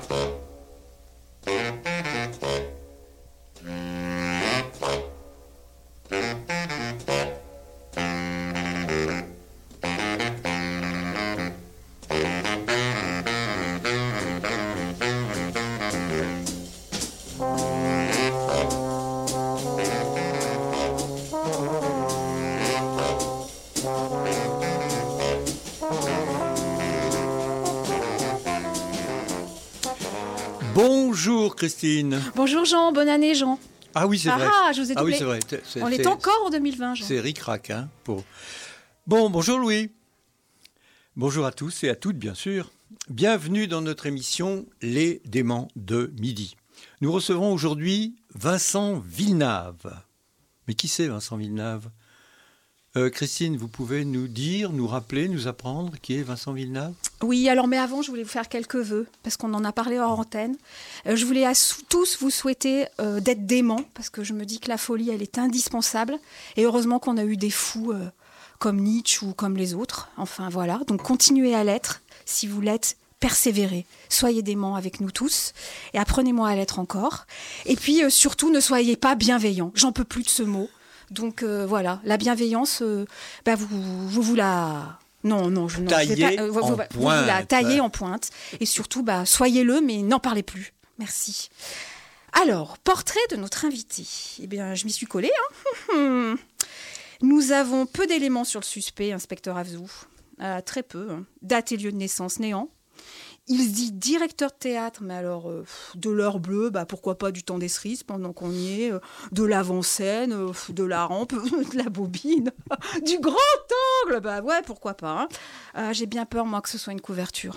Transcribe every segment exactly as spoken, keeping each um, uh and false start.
Bonjour Christine. Bonjour Jean, bonne année Jean. Ah oui, c'est ah, vrai. Ah, je vous ai doublé. Ah oui, c'est vrai. C'est, On c'est, est encore en deux mille vingt, Jean. C'est ric-rac, hein. Pour... Bon, bonjour Louis. Bonjour à tous et à toutes, bien sûr. Bienvenue dans notre émission Les Déments de Midi. Nous recevons aujourd'hui Vincent Villeneuve. Mais qui c'est Vincent Villeneuve ? Euh, Christine, vous pouvez nous dire, nous rappeler, nous apprendre qui est Vincent Villeneuve ? Oui, alors mais avant, je voulais vous faire quelques vœux, parce qu'on en a parlé hors antenne. Euh, je voulais à sou- tous vous souhaiter euh, d'être déments, parce que je me dis que la folie, elle est indispensable. Et heureusement qu'on a eu des fous euh, comme Nietzsche ou comme les autres. Enfin, voilà. Donc, continuez à l'être. Si vous l'êtes, persévérez. Soyez déments avec nous tous. Et apprenez-moi à l'être encore. Et puis, euh, surtout, ne soyez pas bienveillants. J'en peux plus de ce mot. Donc euh, voilà, la bienveillance, euh, bah vous, vous vous la... Non, non, je ne vais pas... Euh, vous, vous, vous, vous la taillez en pointe. Et surtout, bah, soyez-le, mais n'en parlez plus. Merci. Alors, portrait de notre invité. Eh bien, je m'y suis collée. Hein. Nous avons peu d'éléments sur le suspect, inspecteur Afzou. Euh, très peu. Hein. Date et lieu de naissance, néant. Il se dit directeur de théâtre, mais alors euh, de l'heure bleue, bah, pourquoi pas du temps des cerises pendant qu'on y est, euh, de l'avant-scène, euh, de la rampe, de la bobine, du grand angle, bah ouais, pourquoi pas. Hein. Euh, j'ai bien peur, moi, que ce soit une couverture.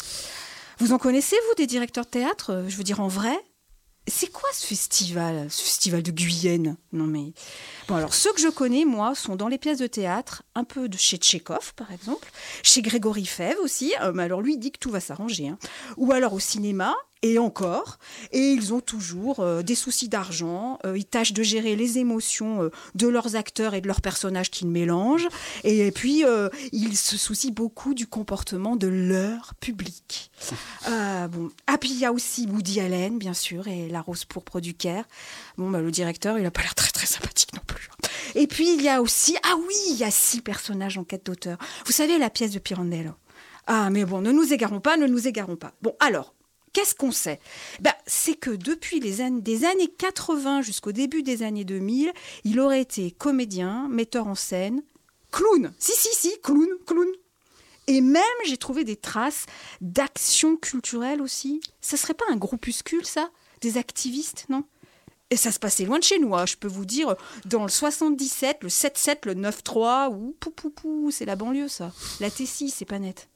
Vous en connaissez, vous, des directeurs de théâtre ? euh, Je veux dire, en vrai ? C'est quoi ce festival, ce festival de Guyenne ? Non mais... Bon, alors, ceux que je connais, moi, sont dans les pièces de théâtre, un peu de chez Tchekhov, par exemple, chez Grégory Fèvre aussi, euh, mais alors lui, il dit que tout va s'arranger, hein. Ou alors au cinéma, et encore, et ils ont toujours euh, des soucis d'argent, euh, ils tâchent de gérer les émotions euh, de leurs acteurs et de leurs personnages qu'ils mélangent, et, et puis euh, ils se soucient beaucoup du comportement de leur public. Euh, bon. Ah, puis il y a aussi Woody Allen, bien sûr, et La Rose pourpre du Caire. Bon, bah, le directeur, il n'a pas l'air très très sympathique non plus. Et puis il y a aussi, ah oui, il y a six personnages en quête d'auteur. Vous savez, la pièce de Pirandello. Ah, mais bon, ne nous égarons pas, ne nous égarons pas. Bon, alors, qu'est-ce qu'on sait ? Ben, c'est que depuis les années, des années quatre-vingts jusqu'au début des années deux mille, il aurait été comédien, metteur en scène, clown. Si, si, si, clown, clown. Et même, j'ai trouvé des traces d'action culturelle aussi. Ça serait pas un groupuscule, ça ? Des activistes, non ? Et ça se passait loin de chez nous, hein. Je peux vous dire, dans le soixante-dix-sept, le sept sept, le neuf trois, ou pou pou pou, c'est la banlieue, ça. La T six, c'est pas net.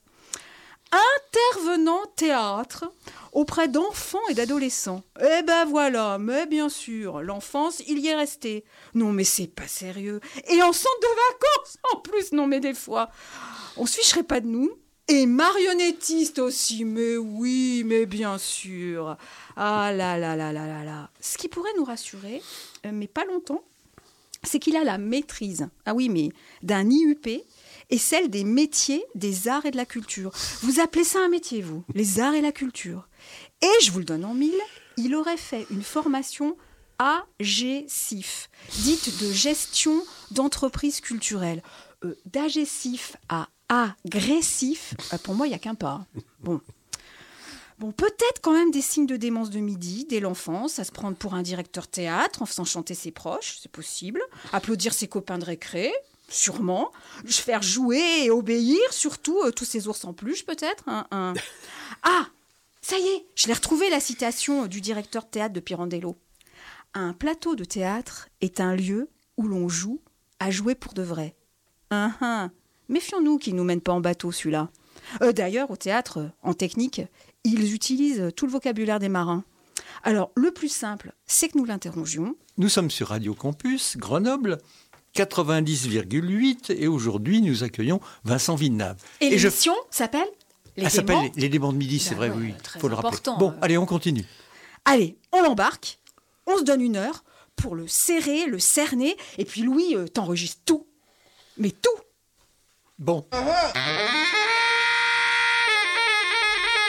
Intervenant théâtre auprès d'enfants et d'adolescents. Eh ben voilà, mais bien sûr, l'enfance, il y est resté. Non mais c'est pas sérieux. Et en centre de vacances, en plus, non mais des fois, on se ficherait pas de nous. Et marionnettiste aussi, mais oui, mais bien sûr. Ah là là là là là là. Ce qui pourrait nous rassurer, euh, mais pas longtemps, c'est qu'il a la maîtrise, ah oui, mais d'un I U P et celle des métiers, des arts et de la culture. Vous appelez ça un métier, vous ? Les arts et la culture. Et je vous le donne en mille, il aurait fait une formation A G S I F, dite de gestion d'entreprise culturelle. Euh, D'agessif à agressif, pour moi, il n'y a qu'un pas. Bon. Bon, peut-être quand même des signes de démence de midi, dès l'enfance, à se prendre pour un directeur théâtre en faisant chanter ses proches, c'est possible. Applaudir ses copains de récré, sûrement. Faire jouer et obéir, surtout euh, tous ces ours en peluche, peut-être. Un, un... Ah, ça y est, je l'ai retrouvé, la citation du directeur de théâtre de Pirandello. Un plateau de théâtre est un lieu où l'on joue à jouer pour de vrai. Hein, hein. Méfions-nous qu'il ne nous mène pas en bateau, celui-là. Euh, d'ailleurs, au théâtre, en technique, ils utilisent tout le vocabulaire des marins. Alors, le plus simple, c'est que nous l'interrogions. Nous sommes sur Radio Campus, Grenoble, quatre-vingt-dix virgule huit, et aujourd'hui, nous accueillons Vincent Villeneuve. Et, et l'émission je... s'appelle Les Elle Déments. s'appelle Les Déments de Midi, c'est bah, vrai, ouais, oui, il faut le rappeler. Bon, euh... allez, on continue. Allez, on l'embarque, on se donne une heure pour le serrer, le cerner, et puis Louis, euh, t'enregistres tout. Mais tout. Bon.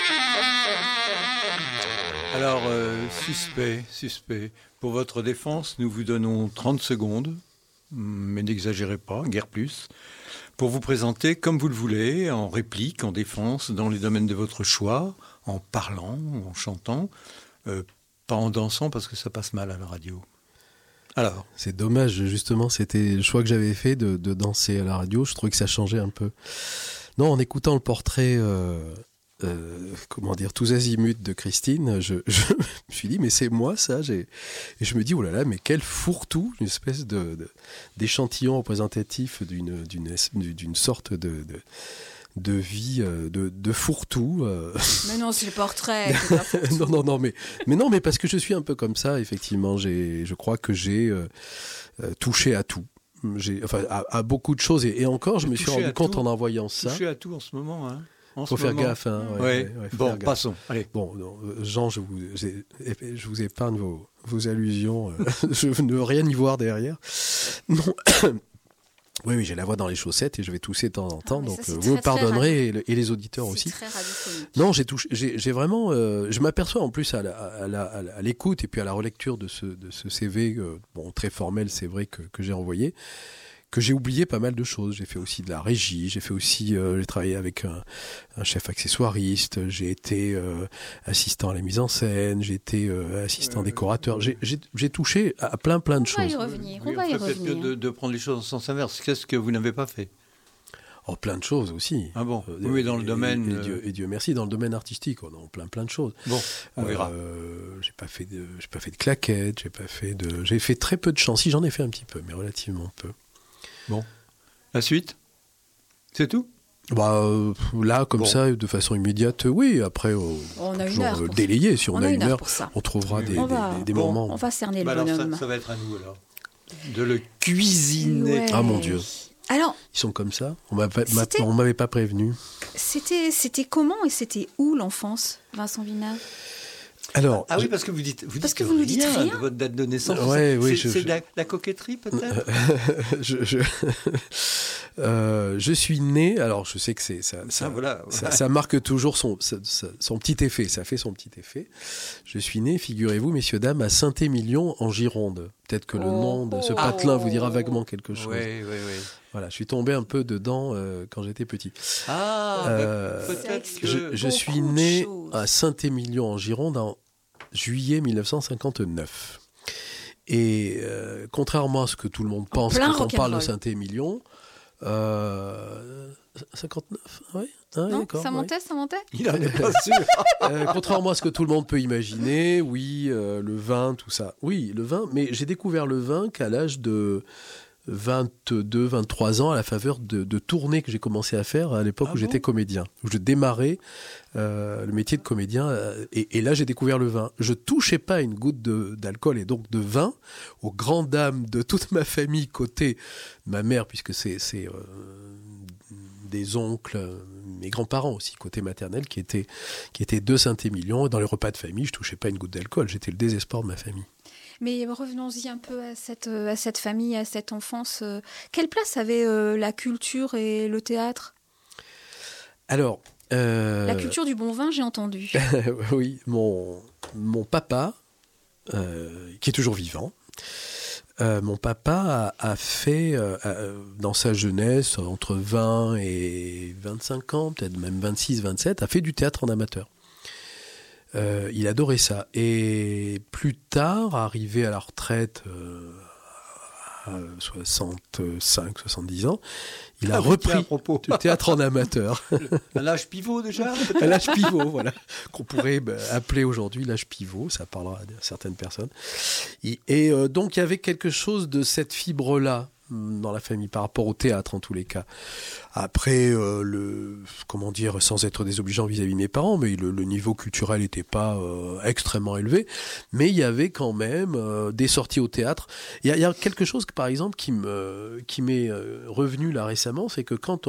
Alors, euh, suspect, suspect. Pour votre défense, nous vous donnons trente secondes, mais n'exagérez pas, guère plus, pour vous présenter comme vous le voulez, en réplique, en défense, dans les domaines de votre choix, en parlant, en chantant, euh, pas en dansant parce que ça passe mal à la radio. Alors, c'est dommage, justement, c'était le choix que j'avais fait de, de danser à la radio. Je trouvais que ça changeait un peu. Non, en écoutant le portrait, euh, euh, comment dire, tous azimuts de Christine, je, je me suis dit, mais c'est moi ça. J'ai... Et je me dis, oh là là, mais quel fourre-tout, une espèce de, de, d'échantillon représentatif d'une, d'une, d'une sorte de... de de vie, de, de fourre-tout. Euh... Mais non, c'est le portrait. non, non, non, mais, mais non, mais parce que je suis un peu comme ça, effectivement. J'ai, je crois que j'ai euh, touché à tout. J'ai, enfin, à, à beaucoup de choses. Et, et encore, je me suis rendu compte tout, en envoyant ça. Touché à tout en ce moment, hein. Il faut faire moment. gaffe. Hein, ouais, ouais. Ouais, ouais, bon, gaffe. Passons. Allez. Bon, non, Jean, je vous, je vous épargne vos, vos allusions. Je ne veux rien y voir derrière. Non. Oui, oui, j'ai la voix dans les chaussettes et je vais tousser de temps en temps, ah, donc ça, vous me pardonnerez et, le, et les auditeurs c'est aussi. Très radiophonique. Non, j'ai, touché, j'ai, j'ai vraiment, euh, je m'aperçois en plus à, la, à, la, à l'écoute et puis à la relecture de ce, de ce C V, euh, bon, très formel, c'est vrai que, que j'ai envoyé, que j'ai oublié pas mal de choses. J'ai fait aussi de la régie, j'ai fait aussi, euh, j'ai travaillé avec un, un chef accessoiriste, j'ai été euh, assistant à la mise en scène, j'ai été euh, assistant euh, décorateur, j'ai, j'ai, j'ai touché à plein plein de on choses. Va y revenir, oui, on va y revenir. Peut-être mieux de, de prendre les choses en sens inverse. Qu'est-ce que vous n'avez pas fait ? Oh, plein de choses aussi. Ah bon ? euh, Oui, dans le et, domaine... Et, et, Dieu, et Dieu merci, dans le domaine artistique, on a plein plein de choses. Bon, on verra. Euh, j'ai pas fait de, j'ai pas fait de claquettes, j'ai pas fait de, j'ai fait très peu de chants. Si, j'en ai fait un petit peu, mais relativement peu. Bon. La suite ? C'est tout ? Bah, euh, là, comme bon. ça, de façon immédiate, oui. Après, euh, on a une heure. Délayer, si on, on a, a une heure, heure on trouvera on des, va, des, des bon, moments. On va cerner bah le bonhomme. Alors ça, ça va être à nous, alors. De le cuisiner. Ouais. Ah, mon Dieu. Alors, ils sont comme ça. On ne m'avait pas prévenu. C'était, c'était comment et c'était où l'enfance, Vincent Vinat ? Alors, ah oui, parce que vous dites, vous parce dites que vous rien, nous dites rien de votre date de naissance. Ouais, c'est oui, c'est, je, c'est je... de la, la coquetterie peut-être. je, je... Euh, je suis né. Alors, je sais que c'est ça. Ça, ah, voilà. ça, ça marque toujours son, son, son petit effet. Ça fait son petit effet. Je suis né, figurez-vous, messieurs dames, à Saint-Émilion en Gironde. Peut-être que le oh, nom de ce patelin oh, vous dira vaguement quelque chose. Oui, oui, oui. Voilà, je suis tombé un peu dedans euh, quand j'étais petit. Ah, euh, peut-être que je, je suis né à Saint-Émilion en Gironde en juillet mille neuf cent cinquante-neuf. Et euh, contrairement à ce que tout le monde pense quand on parle de Saint-Émilion, euh, cinquante-neuf, oui. Ah, non, ça montait, ouais. ça montait. Il n'en est pas sûr. euh, contrairement à ce que tout le monde peut imaginer, oui, euh, le vin, tout ça. Oui, le vin, mais j'ai découvert le vin qu'à l'âge de vingt-deux, vingt-trois ans, à la faveur de, de tournées que j'ai commencé à faire à l'époque ah où bon j'étais comédien, où je démarrais euh, le métier de comédien. Euh, et, et là, j'ai découvert le vin. Je touchais pas une goutte de, d'alcool et donc de vin, aux grandes dames de toute ma famille, côté ma mère, puisque c'est, c'est euh, des oncles, mes grands-parents aussi, côté maternel, qui étaient, qui étaient de Saint-Émilion. Et dans les repas de famille, je touchais pas une goutte d'alcool. J'étais le désespoir de ma famille. Mais revenons-y un peu à cette, à cette famille, à cette enfance. Quelle place avait euh, la culture et le théâtre ? Alors... Euh... La culture du bon vin, j'ai entendu. Oui, mon, mon papa, euh, qui est toujours vivant, euh, mon papa a, a fait, euh, dans sa jeunesse, entre vingt et vingt-cinq ans, peut-être même vingt-six, vingt-sept, a fait du théâtre en amateur. Euh, il adorait ça. Et plus tard, arrivé à la retraite, euh, à soixante-cinq, soixante-dix ans, il a ah, repris le théâtre en amateur. À l'âge pivot déjà. À l'âge pivot, voilà. Qu'on pourrait bah, appeler aujourd'hui l'âge pivot, ça parlera à certaines personnes. Et, et euh, donc, il y avait quelque chose de cette fibre-là dans la famille, par rapport au théâtre en tous les cas. Après, euh, le, comment dire, sans être désobligeant vis-à-vis de mes parents, mais le, le niveau culturel n'était pas euh, extrêmement élevé, mais il y avait quand même euh, des sorties au théâtre. Il y, y a quelque chose, par exemple, qui, me, qui m'est revenu là récemment, c'est que quand on a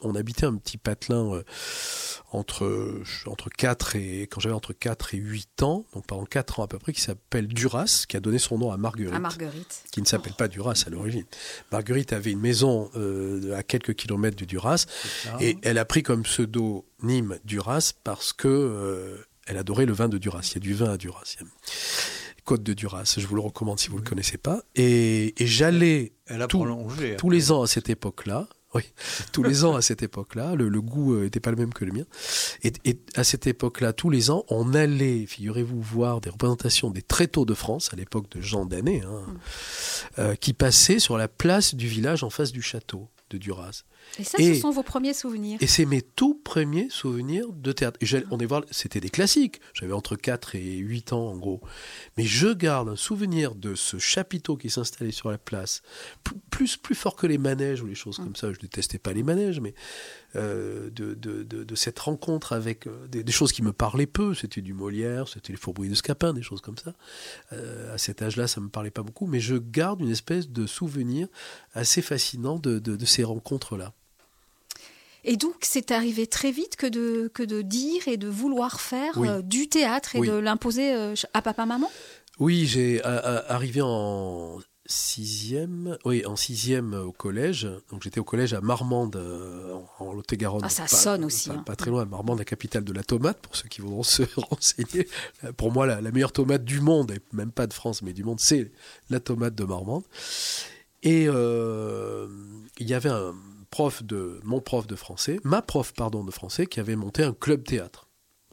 on habitait un petit patelin euh, entre, entre quatre et, quand j'avais entre quatre et huit ans, donc pendant quatre ans à peu près, qui s'appelle Duras, qui a donné son nom à Marguerite. À Marguerite. Qui ne s'appelle oh. pas Duras à l'origine. Marguerite avait une maison euh, à quelques kilomètres de Duras, et elle a pris comme pseudonyme Duras parce que euh, elle adorait le vin de Duras. Il y a du vin à Duras. Il y a... Côte de Duras, je vous le recommande si vous ne le connaissez pas. Et, et j'allais Elle a tout, prolongé, tous les ans à cette époque-là. Oui, tous les ans à cette époque-là. Le, le goût n'était pas le même que le mien. Et, et à cette époque-là, tous les ans, on allait, figurez-vous, voir des représentations des tréteaux de France, à l'époque de Jean Danet, hein, mmh. euh, qui passaient sur la place du village en face du château de Duras. Et ça, et, ce sont vos premiers souvenirs. Et c'est mes tout premiers souvenirs de théâtre. Et on est voir, c'était des classiques. J'avais entre quatre et huit ans, en gros. Mais je garde un souvenir de ce chapiteau qui s'installait sur la place, plus, plus fort que les manèges ou les choses mmh. comme ça. Je détestais pas les manèges, mais euh, de, de, de, de cette rencontre avec euh, des, des choses qui me parlaient peu. C'était du Molière, c'était les Faubourgs de Scapin, des choses comme ça. Euh, à cet âge-là, ça me parlait pas beaucoup. Mais je garde une espèce de souvenir assez fascinant de, de, de ces rencontres-là. Et donc, c'est arrivé très vite que de, que de dire et de vouloir faire oui. euh, du théâtre et oui. de l'imposer euh, à papa-maman ? Oui, j'ai a, a, arrivé en sixième, oui, en sixième au collège. Donc, j'étais au collège à Marmande, euh, en, en Lot-et-Garonne. Ah, ça pas, sonne aussi. Pas, hein. pas très loin, Marmande, la capitale de la tomate, pour ceux qui voudront se renseigner. Pour moi, la, la meilleure tomate du monde, et même pas de France, mais du monde, c'est la tomate de Marmande. Et euh, il y avait un... prof de mon prof de français, ma prof pardon de français, qui avait monté un club théâtre.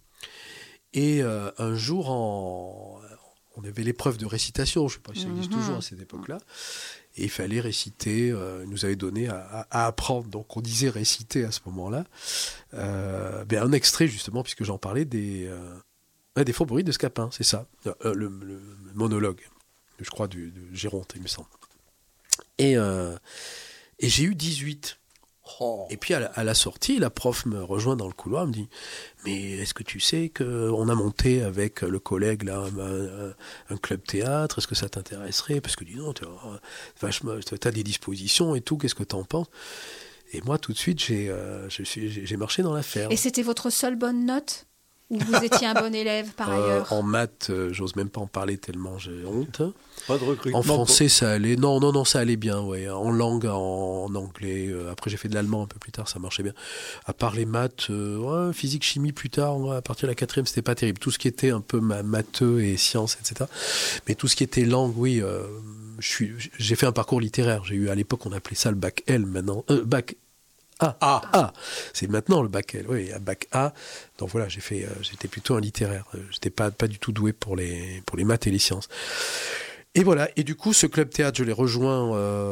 Et euh, un jour, en, on avait l'épreuve de récitation, je ne sais pas si ça existe mm-hmm. toujours à cette époque-là, et il fallait réciter. Euh, il nous avait donné à, à, à apprendre, donc on disait réciter à ce moment-là. Euh, ben un extrait justement, puisque j'en parlais des euh, des Faubourgs de Scapin, c'est ça, euh, le, le, le monologue, je crois du de Géronte, il me semble. Et euh, et j'ai eu dix-huit. Oh. Et puis à la, à la sortie, la prof me rejoint dans le couloir, me dit « Mais est-ce que tu sais qu'on a monté avec le collègue là un, un club théâtre, est-ce que ça t'intéresserait ?» Parce que dis non, tu as des dispositions et tout, qu'est-ce que tu en penses ? Et moi tout de suite, j'ai, euh, je suis, j'ai, j'ai marché dans l'affaire. Et c'était votre seule bonne note ? Ou vous étiez un bon élève par euh, ailleurs ? En maths, euh, j'ose même pas en parler tellement j'ai honte. Pas de recrutement. En français, pour... ça allait. Non, non, non, ça allait bien. Ouais. En langue, en, en anglais. Euh, après, j'ai fait de l'allemand un peu plus tard, ça marchait bien. À part les maths, euh, ouais, physique, chimie plus tard, ouais, à partir de la quatrième, c'était pas terrible. Tout ce qui était un peu ma- matheux et sciences, et cetera. Mais tout ce qui était langue, oui. Euh, je suis, j'ai fait un parcours littéraire. J'ai eu à l'époque, on appelait ça le bac L. Maintenant, euh, bac. Ah, ah, ah, c'est maintenant le bac L, oui, un bac A. Donc voilà, j'ai fait, euh, j'étais plutôt un littéraire. J'étais pas, pas du tout doué pour les, pour les maths et les sciences. Et voilà, et du coup, ce club théâtre, je l'ai rejoint,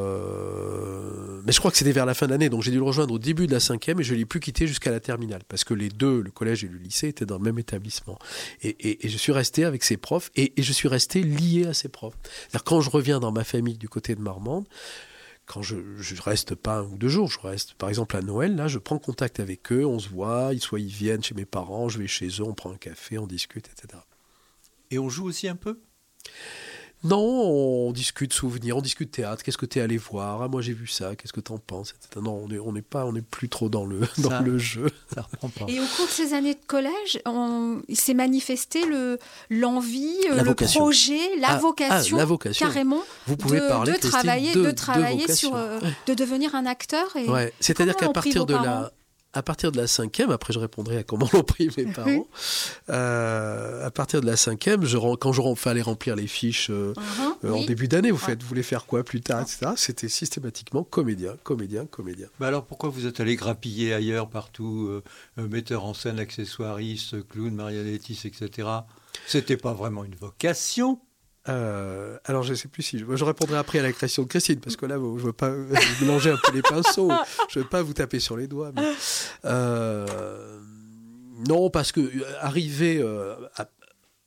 euh... mais je crois que c'était vers la fin d'année, donc j'ai dû le rejoindre au début de la cinquième et je ne l'ai plus quitté jusqu'à la terminale, parce que les deux, le collège et le lycée, étaient dans le même établissement. Et, et, et je suis resté avec ces profs, et, et je suis resté lié à ces profs. C'est-à-dire, quand je reviens dans ma famille du côté de Marmande, quand je ne reste pas un ou deux jours, je reste par exemple à Noël, là je prends contact avec eux, on se voit, ils, soit ils viennent chez mes parents, je vais chez eux, on prend un café, on discute, et cetera. Et on joue aussi un peu ? Non, on discute souvenirs, on discute théâtre, qu'est-ce que tu es allé voir, ah, moi j'ai vu ça, qu'est-ce que tu en penses, et cetera. Non, on n'est on est pas, on est plus trop dans le, dans ça, le jeu. Ça reprend pas. Et au cours de ces années de collège, on, il s'est manifesté le, l'envie, la le vocation. projet, la, ah, vocation, ah, la vocation, carrément, vous pouvez de, parler, de travailler, de, de travailler de sur, euh, de devenir un acteur. Et ouais. C'est-à-dire qu'à partir de la... À partir de la cinquième, après je répondrai à comment l'ont pris mes parents, euh, à partir de la cinquième, je, quand je fallait remplir les fiches euh, uh-huh, euh, en oui. début d'année, vous, faites, vous voulez faire quoi plus tard, et cetera. C'était systématiquement comédien, comédien, comédien. Bah alors pourquoi vous êtes allé grappiller ailleurs, partout, euh, euh, metteur en scène, accessoiriste, clown, marionnettiste, et cetera. C'était pas vraiment une vocation. Euh, alors je ne sais plus si je, je répondrai après à la question de Christine, parce que là je ne veux pas mélanger un peu les pinceaux, je ne veux pas vous taper sur les doigts, mais euh, non, parce que arriver euh, à,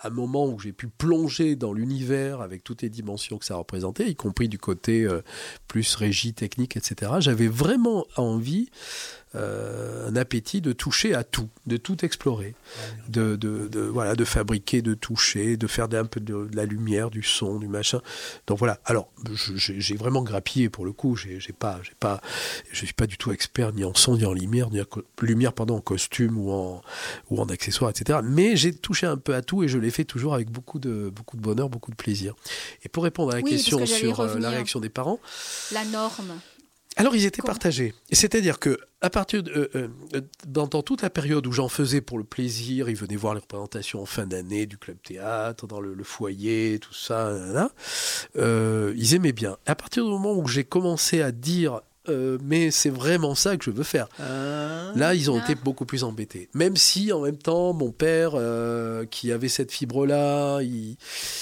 un moment où j'ai pu plonger dans l'univers avec toutes les dimensions que ça représentait, y compris du côté euh, plus régie, technique, et cetera. J'avais vraiment envie, euh, un appétit de toucher à tout, de tout explorer, de, de, de, voilà, de fabriquer, de toucher, de faire un peu de, de la lumière, du son, du machin. Donc voilà. Alors, je, j'ai, j'ai vraiment grappillé pour le coup. J'ai, j'ai pas, j'ai pas, je suis pas du tout expert ni en son, ni en lumière, ni en co- lumière, pardon, en costume ou en, ou en accessoires, et cetera. Mais j'ai touché un peu à tout et je l'ai fait toujours avec beaucoup de, beaucoup de bonheur, beaucoup de plaisir. Et pour répondre à la oui, question sur euh, revenir. la réaction des parents, la norme. alors ils étaient Comment partagés. Et c'est-à-dire que à partir de, euh, euh, dans, dans toute la période où j'en faisais pour le plaisir, ils venaient voir les représentations en fin d'année du club théâtre, dans le, le foyer, tout ça, là, là, euh, ils aimaient bien. À partir du moment où j'ai commencé à dire euh, mais c'est vraiment ça que je veux faire. Euh, Là, ils ont ah. été beaucoup plus embêtés. Même si, en même temps, mon père, euh, qui avait cette fibre-là, il...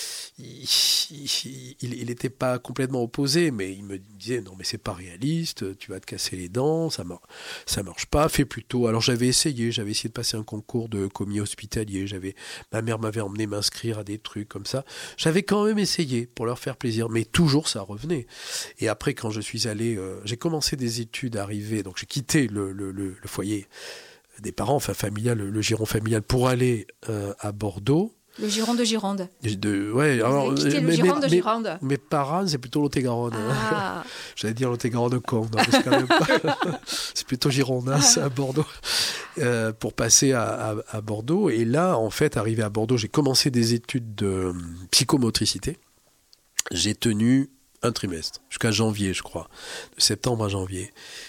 il n'était pas complètement opposé, mais il me disait non mais c'est pas réaliste, tu vas te casser les dents, ça mar- ça marche pas, fais plutôt. Alors j'avais essayé, j'avais essayé de passer un concours de commis hospitalier, j'avais, ma mère m'avait emmené m'inscrire à des trucs comme ça. J'avais quand même essayé pour leur faire plaisir, mais toujours ça revenait. Et après quand je suis allé, euh, j'ai commencé des études arrivées, donc j'ai quitté le, le, le, le foyer des parents, enfin familial, le, le giron familial pour aller euh, à Bordeaux. Le Gironde de Gironde. De, ouais, Vous alors, avez quitté mais, le Gironde mais, de Gironde. Mes parents, c'est plutôt Lot-et-Garonne. Ah. Hein. J'allais dire Lot-et-Garonne con, non, c'est quand même pas. C'est plutôt Girondas à Bordeaux. Euh, pour passer à, à, à Bordeaux. Et là, en fait, arrivé à Bordeaux, j'ai commencé des études de psychomotricité. J'ai tenu un trimestre, jusqu'à janvier, je crois. De septembre à janvier.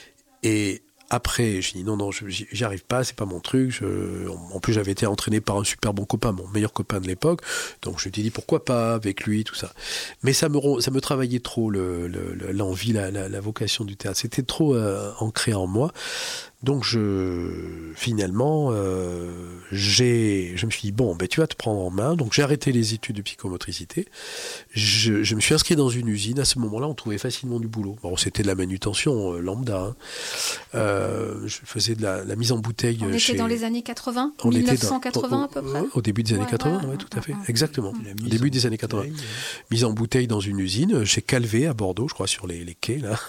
Et après, j'ai dit non, non, j'y arrive pas, c'est pas mon truc. Je... En plus, j'avais été entraîné par un super bon copain, mon meilleur copain de l'époque. Donc, je me suis dit pourquoi pas avec lui, tout ça. Mais ça me, ça me travaillait trop, le, le, l'envie, la, la, la vocation du théâtre. C'était trop euh, ancré en moi. Donc, je, finalement, euh, j'ai, je me suis dit, bon, ben, tu vas te prendre en main. Donc, j'ai arrêté les études de psychomotricité. Je, je me suis inscrit dans une usine. À ce moment-là, on trouvait facilement du boulot. Bon, c'était de la manutention euh, lambda. Hein. Euh, je faisais de la, la mise en bouteille. On était chez... dans les années quatre-vingts, on dix-neuf cent quatre-vingts était dans, à peu près. Au début des années ouais, quatre-vingts, ouais, ouais, tout à fait. Ouais. Exactement. Au début des années quatre-vingts. Bouteille, ouais. Mise en bouteille dans une usine, chez Calvé, à Bordeaux, je crois, sur les, les quais, là.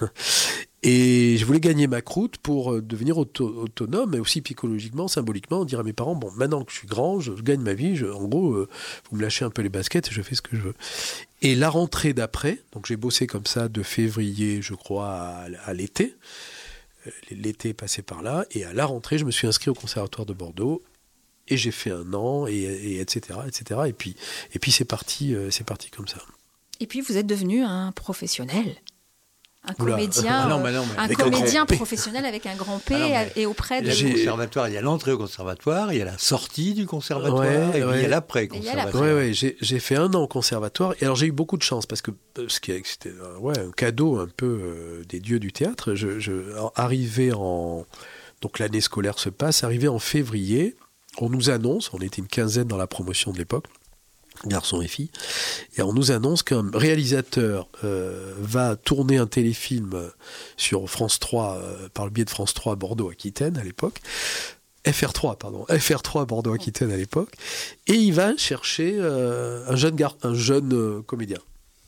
Et je voulais gagner ma croûte pour devenir auto- autonome, mais aussi psychologiquement, symboliquement, dire à mes parents, bon, maintenant que je suis grand, je gagne ma vie, je, en gros, euh, vous me lâchez un peu les baskets et je fais ce que je veux. Et la rentrée d'après, donc j'ai bossé comme ça de février, je crois, à, à l'été. L'été est passé par là, et à la rentrée, je me suis inscrit au Conservatoire de Bordeaux, et j'ai fait un an, et, et etc., et cetera. Et puis, et puis c'est parti, euh, c'est parti comme ça. Et puis vous êtes devenu un professionnel. Un Oula. comédien, ah non, mais non, mais un comédien un professionnel avec un grand P ah non, et auprès de... Le conservatoire, il y a l'entrée au conservatoire, il y a la sortie du conservatoire, ouais, et ouais. puis il y a l'après-conservatoire. Oui, ouais, j'ai, j'ai fait un an au conservatoire, et alors j'ai eu beaucoup de chance, parce que c'était ouais, un cadeau un peu euh, des dieux du théâtre. Je, je, arrivé en... Donc l'année scolaire se passe, arrivé en février, on nous annonce, on était une quinzaine dans la promotion de l'époque, garçons et filles, et on nous annonce qu'un réalisateur euh, va tourner un téléfilm sur France trois, euh, par le biais de France trois Bordeaux-Aquitaine à l'époque, F R trois, pardon, F R trois Bordeaux-Aquitaine à l'époque, et il va chercher euh, un jeune, gar- un jeune euh, comédien.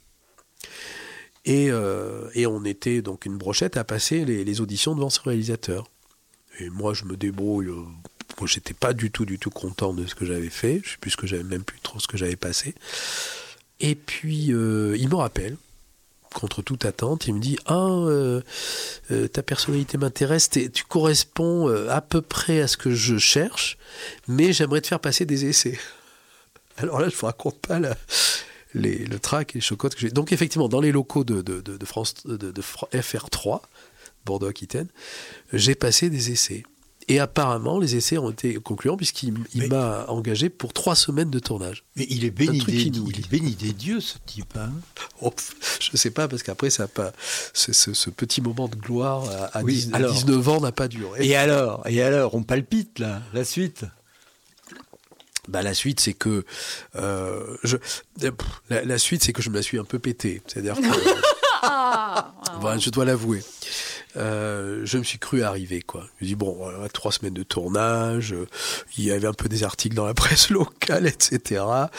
Et, euh, et on était donc une brochette à passer les, les auditions devant ce réalisateur. Et moi, je me débrouille... Euh, Moi, j'étais pas du tout, du tout content de ce que j'avais fait. Je sais plus ce que j'avais, même plus trop ce que j'avais passé. Et puis, euh, il me rappelle, contre toute attente, il me dit « Ah, euh, euh, ta personnalité m'intéresse, tu corresponds euh, à peu près à ce que je cherche, mais j'aimerais te faire passer des essais. » Alors là, je vous raconte pas la, les, le trac et les chocottes que j'ai. Donc, effectivement, dans les locaux de, de, de, de, France, de, de F R trois, Bordeaux-Aquitaine, j'ai passé des essais. Et apparemment, les essais ont été concluants puisqu'il il mais, m'a engagé pour trois semaines de tournage. Mais il est béni, des, il est béni des dieux, ce type. Hein oh, je ne sais pas, parce qu'après, ça a pas, ce, ce, ce petit moment de gloire à, à, oui, dix, alors, à dix-neuf ans n'a pas duré. Et alors, et alors, on palpite, là, la suite. Bah, la suite, c'est que... Euh, je, la, la suite, c'est que je me la suis un peu pété. C'est-à-dire que... ah, voilà, je dois l'avouer. Euh, je me suis cru arriver, quoi. Je me dis, bon, voilà, trois semaines de tournage, euh, il y avait un peu des articles dans la presse locale, et cetera.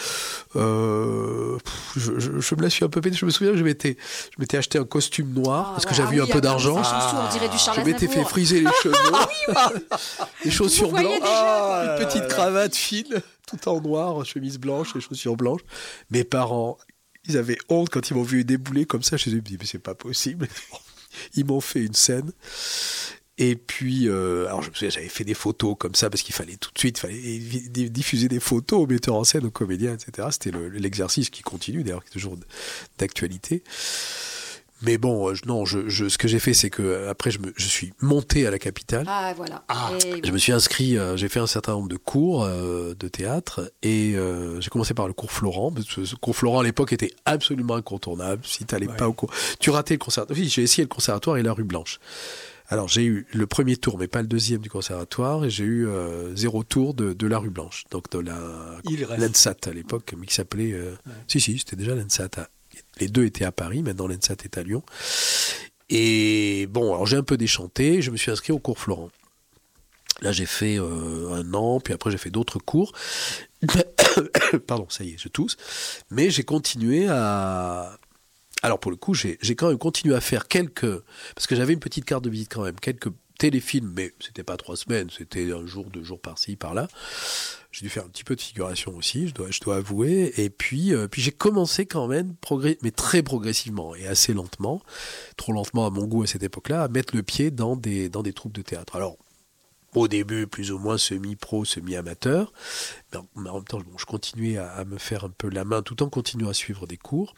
Euh, je, je, je me la suis un peu pété. Je me souviens que je m'étais, je m'étais acheté un costume noir, ah, parce que voilà, j'avais eu oui, un peu d'argent. Ah, on dirait du je m'étais fait friser les cheveux, les chaussures blanches, ah, une petite cravate fine, tout en noir, chemise blanche et chaussures blanches. Mes parents, ils avaient honte quand ils m'ont vu débouler comme ça. Je me suis dit, mais c'est pas possible. Ils m'ont fait une scène. Et puis, euh, alors je me souviens, j'avais fait des photos comme ça parce qu'il fallait tout de suite, il fallait diffuser des photos aux metteurs en scène, aux comédiens, et cetera. C'était le, l'exercice qui continue, d'ailleurs, qui est toujours d'actualité. Mais bon, je, non, je, je, ce que j'ai fait, c'est que après, je, me, je suis monté à la capitale. Ah, voilà. Ah, et je me suis inscrit, euh, j'ai fait un certain nombre de cours euh, de théâtre et euh, j'ai commencé par le cours Florent. Parce que ce cours Florent à l'époque était absolument incontournable. Si tu n'allais ouais. pas au cours, tu ratais le conservatoire. Oui, j'ai essayé le conservatoire et la rue Blanche. Alors j'ai eu le premier tour, mais pas le deuxième du conservatoire, et j'ai eu euh, zéro tour de, de la rue Blanche, donc de la l'ENSAT à l'époque, mais qui s'appelait. Euh, ouais. Si si, c'était déjà l'ENSAT. À, Les deux étaient à Paris, maintenant l'ENSAT est à Lyon. Et bon, alors j'ai un peu déchanté, je me suis inscrit au cours Florent. Là, j'ai fait euh, un an, puis après j'ai fait d'autres cours. Pardon, ça y est, je tousse. Mais j'ai continué à... Alors pour le coup, j'ai, j'ai quand même continué à faire quelques... Parce que j'avais une petite carte de visite quand même, quelques téléfilms, mais c'était pas trois semaines, c'était un jour, deux jours par-ci, par-là. J'ai dû faire un petit peu de figuration aussi, je dois, je dois avouer. Et puis, euh, puis j'ai commencé quand même, progr- mais très progressivement et assez lentement, trop lentement à mon goût à cette époque-là, à mettre le pied dans des, dans des troupes de théâtre. Alors, au début, plus ou moins semi-pro, semi-amateur, mais en, mais en même temps, bon, je continuais à, à me faire un peu la main tout en continuant à suivre des cours.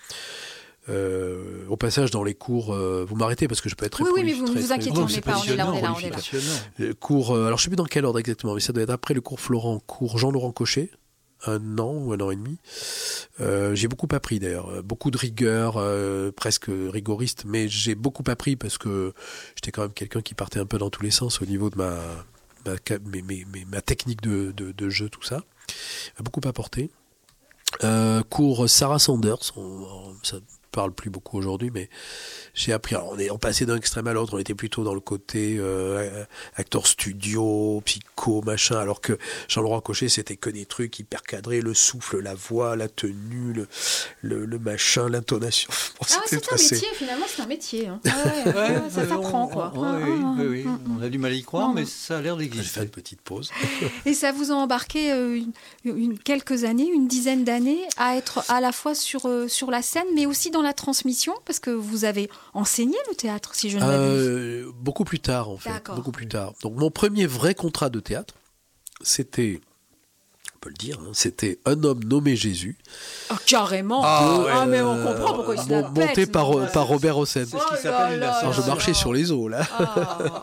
Euh, au passage, dans les cours, euh, vous m'arrêtez parce que je peux être très oui, prolifique. Oui, mais vous ne vous inquiétez, on n'est pas, on est là, on est là, on est là. Euh, cours, euh, alors je ne sais plus dans quel ordre exactement, mais ça doit être après le cours Florent, cours Jean-Laurent Cochet, un an ou un an et demi. Euh, j'ai beaucoup appris d'ailleurs, beaucoup de rigueur, euh, presque rigoriste, mais j'ai beaucoup appris parce que j'étais quand même quelqu'un qui partait un peu dans tous les sens au niveau de ma, ma, mes, mes, mes, ma technique de, de, de jeu, tout ça. A beaucoup apporté. Euh, cours Sarah Sanders, on, on, ça parle plus beaucoup aujourd'hui, mais j'ai appris. Alors on est on passait d'un extrême à l'autre. On était plutôt dans le côté euh, acteur studio, psycho, machin. Alors que Jean-Laurent Cochet, c'était que des trucs hyper cadrés, le souffle, la voix, la tenue, le le, le machin, l'intonation. Bon, ah, c'est un passé... métier. Finalement, c'est un métier. Hein. Ah ouais, ouais, ouais, ça s'apprend, quoi. On, oui, ah, oui, oui. Ah, on a du mal à y croire, non, mais ça a l'air d'exister. Je vais faire une petite pause. Et ça vous a embarqué euh, une, une, quelques années, une dizaine d'années, à être à la fois sur euh, sur la scène, mais aussi dans la transmission, parce que vous avez enseigné le théâtre, si je ne m'abuse. Euh, beaucoup plus tard, en fait. D'accord. Beaucoup plus tard. Donc, mon premier vrai contrat de théâtre, c'était, on peut le dire, hein, c'était Un homme nommé Jésus. Oh, carrément. Ah, ouais, ah mais on comprend pourquoi il se la pète. Monté par, euh, par Robert Hossein. C'est ce qui s'appelle une Alors, je marchais sur les eaux, là. Ah.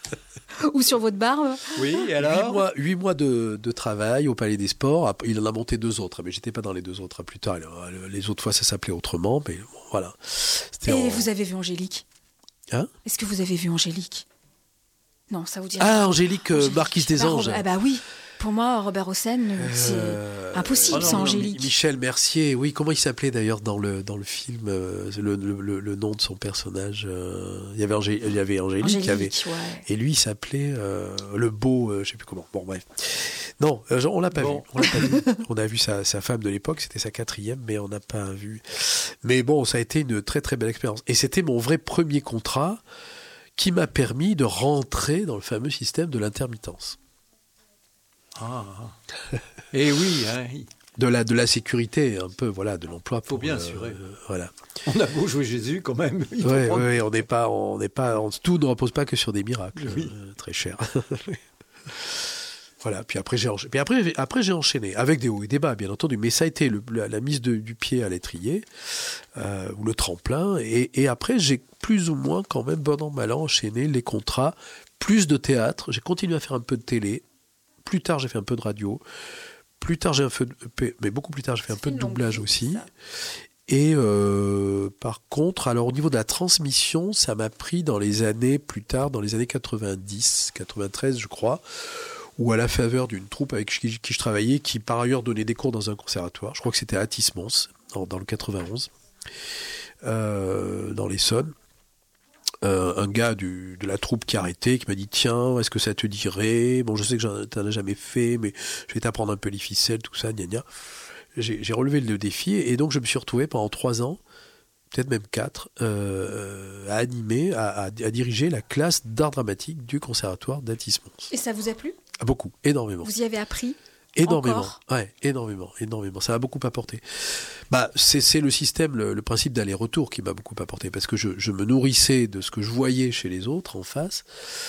Ou sur votre barbe. Oui, et alors ? Huit mois, huit mois de, de travail au Palais des Sports. Il en a monté deux autres, mais j'étais pas dans les deux autres plus tard. Les autres fois, ça s'appelait autrement, mais bon, voilà. C'était et en... vous avez vu Angélique ? Hein ? Est-ce que vous avez vu Angélique ? Non, ça vous dit Ah, pas. Angélique, Angélique, Marquise des bah, Anges. Ah bah oui. Pour moi, Robert Hossein, c'est euh... impossible, oh non, c'est Angélique. Non, Michel Mercier, oui, comment il s'appelait d'ailleurs dans le, dans le film, euh, le, le, le nom de son personnage euh, il, y avait Angé... il y avait Angélique, Angélique il y avait... Ouais. et lui il s'appelait euh, le beau, euh, je ne sais plus comment, bon bref. Non, euh, on l'a pas bon. vu, on l'a pas vu. On a vu sa, sa femme de l'époque, c'était sa quatrième, mais on n'a pas vu. Mais bon, ça a été une très très belle expérience. Et c'était mon vrai premier contrat qui m'a permis de rentrer dans le fameux système de l'intermittence. Ah, et oui, hein. de la de la sécurité un peu, voilà, de l'emploi. Faut bien assurer. Euh, voilà. On a beau jouer Jésus quand même. Oui, ouais, prendre... ouais, on n'est pas, on n'est pas, on, tout ne repose pas que sur des miracles, oui. euh, très cher. Voilà. Puis après j'ai enchaîné. Puis après, après j'ai enchaîné avec des hauts et des bas, bien entendu. Mais ça a été le, la, la mise de, du pied à l'étrier euh, ou le tremplin. Et, et après j'ai plus ou moins quand même bon an mal an enchaîné les contrats, plus de théâtre. J'ai continué à faire un peu de télé. Plus tard, j'ai fait un peu de radio. Plus tard, j'ai un peu de... mais beaucoup plus tard, j'ai fait un peu de doublage aussi. Ça. Et euh, par contre, alors au niveau de la transmission, ça m'a pris dans les années plus tard, dans les années quatre-vingt-dix, quatre-vingt-treize, je crois, où à la faveur d'une troupe avec qui, qui je travaillais, qui par ailleurs donnait des cours dans un conservatoire. Je crois que c'était à Athis-Mons, dans, dans le quatre-vingt-onze, euh, dans l'Essonne. euh, un gars du, de la troupe qui arrêtait, qui m'a dit tiens, est-ce que ça te dirait? Bon, je sais que tu n'en as jamais fait, mais je vais t'apprendre un peu les ficelles, tout ça, gna gna. J'ai, j'ai relevé le défi et donc je me suis retrouvé pendant trois ans, peut-être même quatre, euh, à animer, à, à, à diriger la classe d'art dramatique du conservatoire d'Athis-Mons. Et ça vous a plu? Ah, beaucoup, énormément. Vous y avez appris? Énormément, Encore ouais, énormément, énormément. Ça m'a beaucoup apporté. Bah, c'est, c'est le système, le, le principe d'aller-retour qui m'a beaucoup apporté, parce que je, je me nourrissais de ce que je voyais chez les autres en face,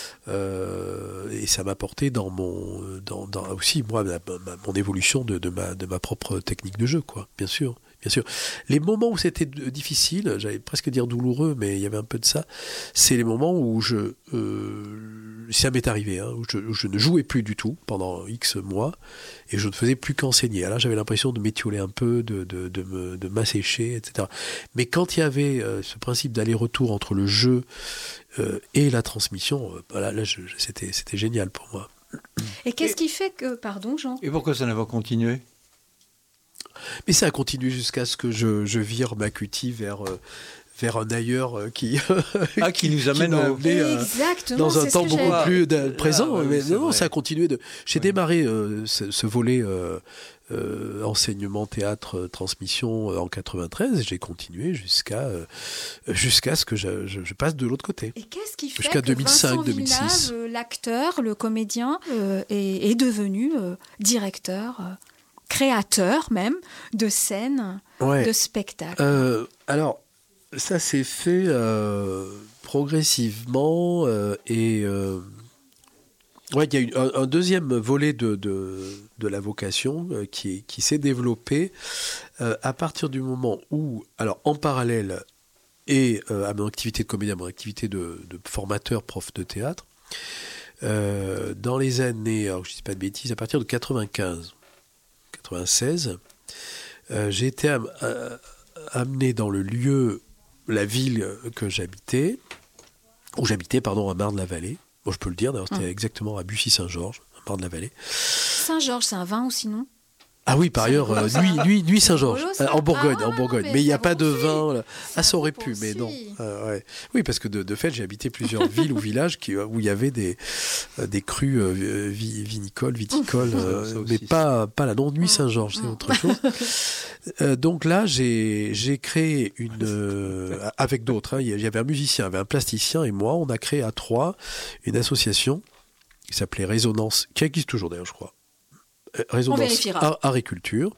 euh, et ça m'a apporté dans mon, dans, dans aussi moi, ma, ma, mon évolution de, de ma, de ma propre technique de jeu, quoi. Bien sûr. Bien sûr. Les moments où c'était difficile, j'allais presque dire douloureux, mais il y avait un peu de ça, c'est les moments où je, euh, ça m'est arrivé, hein, où, je, où je ne jouais plus du tout pendant X mois, et je ne faisais plus qu'enseigner. Alors là, j'avais l'impression de m'étioler un peu, de, de, de, me, de m'assécher, et cetera. Mais quand il y avait euh, ce principe d'aller-retour entre le jeu euh, et la transmission, euh, voilà, là, je, c'était, c'était génial pour moi. Et qu'est-ce qui fait que... Pardon, Jean? Et pourquoi ça n'a pas continué? Mais ça a continué jusqu'à ce que je, je vire ma cutie vers, euh, vers un ailleurs euh, qui, ah, qui nous amène qui au... euh, dans un temps beaucoup j'avais... plus de, présent. Ah, ouais, mais non, vrai. ça a continué. De... J'ai ouais. démarré euh, ce, ce volet euh, euh, enseignement, théâtre, euh, transmission euh, en quatre-vingt-treize et j'ai continué jusqu'à, euh, jusqu'à ce que je, je, je passe de l'autre côté. Et qu'est-ce qui fait jusqu'à que deux mille cinq, Vincent deux mille six. Villeneuve, l'acteur, le comédien, euh, est, est devenu euh, directeur euh, créateur même de scènes, ouais. de spectacles? euh, Alors, ça s'est fait euh, progressivement euh, et euh, ouais, il y a eu un, un deuxième volet de, de, de la vocation euh, qui, qui s'est développé euh, à partir du moment où, alors en parallèle et euh, à mon activité de comédien, à mon activité de, de formateur, prof de théâtre, euh, dans les années, alors je ne dis pas de bêtises, à partir de quatre-vingt-quinze, quatre-vingt-seize, euh, j'ai été am- euh, amené dans le lieu, la ville que j'habitais, où j'habitais, pardon, à Marne-la-Vallée. Bon, je peux le dire, d'ailleurs, c'était mmh. exactement à Bussy-Saint-Georges, à Marne-la-Vallée. Saint-Georges, c'est un vin ou sinon? Ah oui, par ailleurs, euh, nuit, nuit, nuit Saint-Georges, euh, en Bourgogne, ah, en Bourgogne. Mais, mais il n'y a pas bon de aussi. vin. Là. Ah, ça aurait pu, aussi. mais non. Euh, ouais. Oui, parce que de, de fait, j'ai habité plusieurs villes ou villages qui, où il y avait des, des crus euh, vinicoles, viticoles, euh, mais pas, pas la non nuit Saint-Georges, c'est autre chose. Euh, donc là, j'ai, j'ai créé une, euh, avec d'autres, hein, il y avait un musicien, il y avait un plasticien et moi, on a créé à trois une association qui s'appelait Résonance, qui existe toujours d'ailleurs, je crois. Résonance Art, Art et Culture,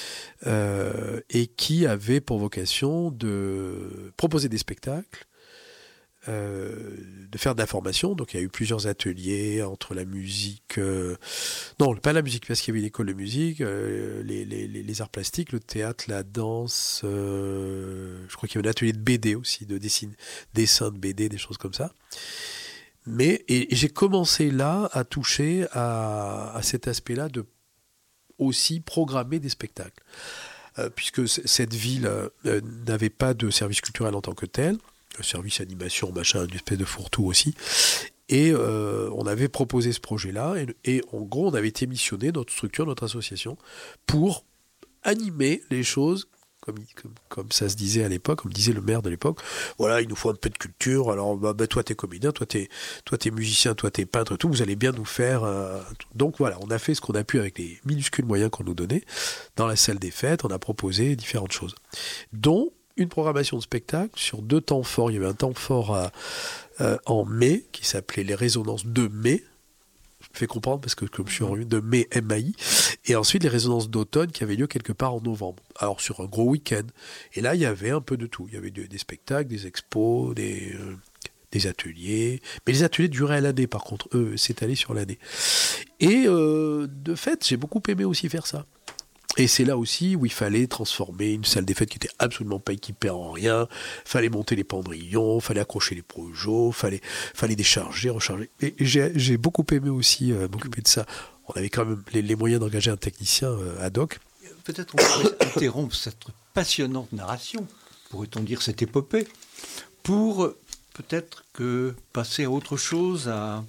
euh, et qui avait pour vocation de proposer des spectacles, euh, de faire de la formation. Donc il y a eu plusieurs ateliers entre la musique, euh, non pas la musique parce qu'il y avait une école de musique, euh, les, les, les arts plastiques, le théâtre, la danse, euh, je crois qu'il y avait un atelier de B D aussi, de dessin, dessin de B D, des choses comme ça. Mais et, et j'ai commencé là à toucher à, à cet aspect-là de aussi programmer des spectacles. Euh, puisque c- cette ville euh, n'avait pas de service culturel en tant que tel, un service animation, machin, une espèce de fourre-tout aussi. Et euh, on avait proposé ce projet-là, et, et en gros, on avait été missionné, notre structure, notre association, pour animer les choses, comme, comme, comme ça se disait à l'époque, comme disait le maire de l'époque. Voilà, il nous faut un peu de culture, alors bah, bah, toi t'es comédien, toi t'es, toi t'es musicien, toi t'es peintre, tout, vous allez bien nous faire... Euh, donc voilà, on a fait ce qu'on a pu avec les minuscules moyens qu'on nous donnait. Dans la salle des fêtes, on a proposé différentes choses, dont une programmation de spectacle sur deux temps forts. Il y avait un temps fort à, euh, en mai, qui s'appelait les Résonances de mai, je me fais comprendre parce que comme je suis en de mai, M A I, et ensuite les Résonances d'automne qui avaient lieu quelque part en novembre, alors sur un gros week-end. Et là, il y avait un peu de tout. Il y avait des, des spectacles, des expos, des, euh, des ateliers. Mais les ateliers duraient à l'année, par contre. Eux, s'étalaient sur l'année. Et euh, de fait, j'ai beaucoup aimé aussi faire ça. Et c'est là aussi où il fallait transformer une salle des fêtes qui était absolument pas équipée en rien. Fallait monter les pendrillons, fallait accrocher les projos, fallait, fallait décharger, recharger. Et j'ai, j'ai beaucoup aimé aussi euh, m'occuper de ça. On avait quand même les, les moyens d'engager un technicien euh, ad hoc. Peut-être on pourrait interrompre cette passionnante narration, pourrait-on dire cette épopée, pour peut-être que passer à autre chose, à,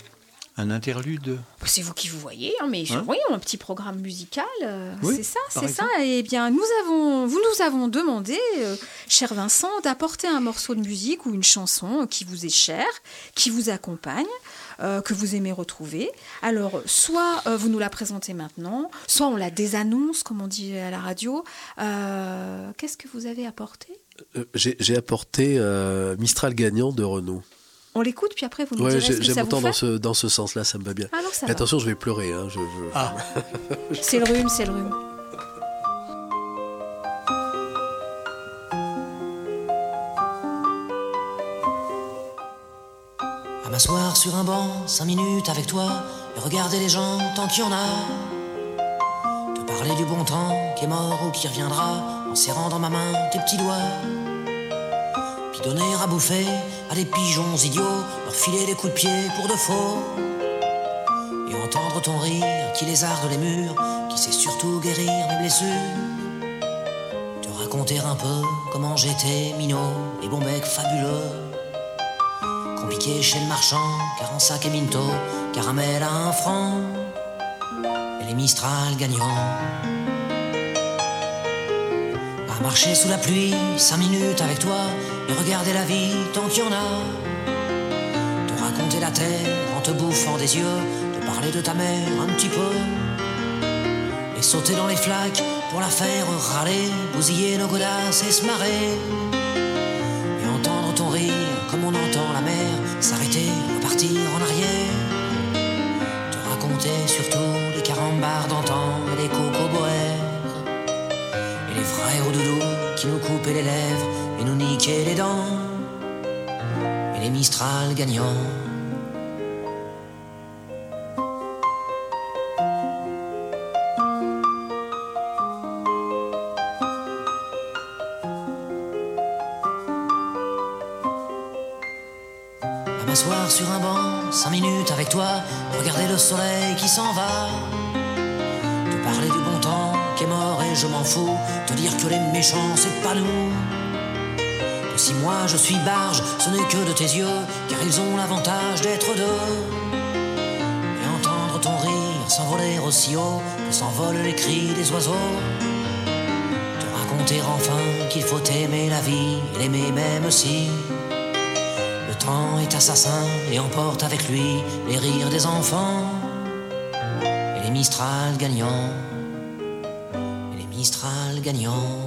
Un interlude. C'est vous qui vous voyez, hein, mais Hein oui, un petit programme musical, euh, Oui, c'est ça, par c'est ça. exemple. Eh bien, nous avons, vous nous avons demandé, euh, cher Vincent, d'apporter un morceau de musique ou une chanson qui vous est chère, qui vous accompagne, euh, que vous aimez retrouver. Alors, soit euh, vous nous la présentez maintenant, soit on la désannonce, comme on dit à la radio. Euh, qu'est-ce que vous avez apporté ? Euh, j'ai, j'ai apporté euh, Mistral gagnant de Renaud. On l'écoute, puis après vous nous Ouais, direz ce j'ai- que j'aime ça vous autant fait. dans ce, dans ce sens-là, ça me va bien. Ah non, ça Mais va. attention, je vais pleurer. Hein, je, je- Ah, C'est le rhume, c'est le rhume. À m'asseoir sur un banc, cinq minutes avec toi, et regarder les gens tant qu'il y en a. Te parler du bon temps qui est mort ou qui reviendra, en serrant dans ma main tes petits doigts. Puis donner à bouffer à des pigeons idiots, leur filer des coups de pied pour de faux. Et entendre ton rire qui lézarde les murs, qui sait surtout guérir mes blessures. Te raconter un peu comment j'étais minot et bon bec fabuleux. Compliqué chez le marchand, car en sac et minto, caramel à un franc, et les Mistral gagnants. À marcher sous la pluie, cinq minutes avec toi, et regarder la vie tant qu'il y en a. Te raconter la terre en te bouffant des yeux, te parler de ta mère un petit peu, et sauter dans les flaques pour la faire râler, bousiller nos godasses et se marrer. Et entendre ton rire comme on entend la mer s'arrêter, repartir en arrière. Te raconter surtout les carambars d'antan et les cocoboères, et les frères au doudou qui nous coupaient les lèvres et nous niquaient les dents, et les Mistral gagnants. À m'asseoir sur un banc, cinq minutes avec toi, regarder le soleil qui s'en va. Te parler du bon temps qui est mort et je m'en fous, te dire que les méchants c'est pas nous. Que si moi je suis barge, ce n'est que de tes yeux, car ils ont l'avantage d'être deux. Et entendre ton rire s'envoler aussi haut que s'envolent les cris des oiseaux. Te raconter enfin qu'il faut aimer la vie et l'aimer même si le temps est assassin et emporte avec lui les rires des enfants, et les Mistral gagnants, et les Mistral gagnants.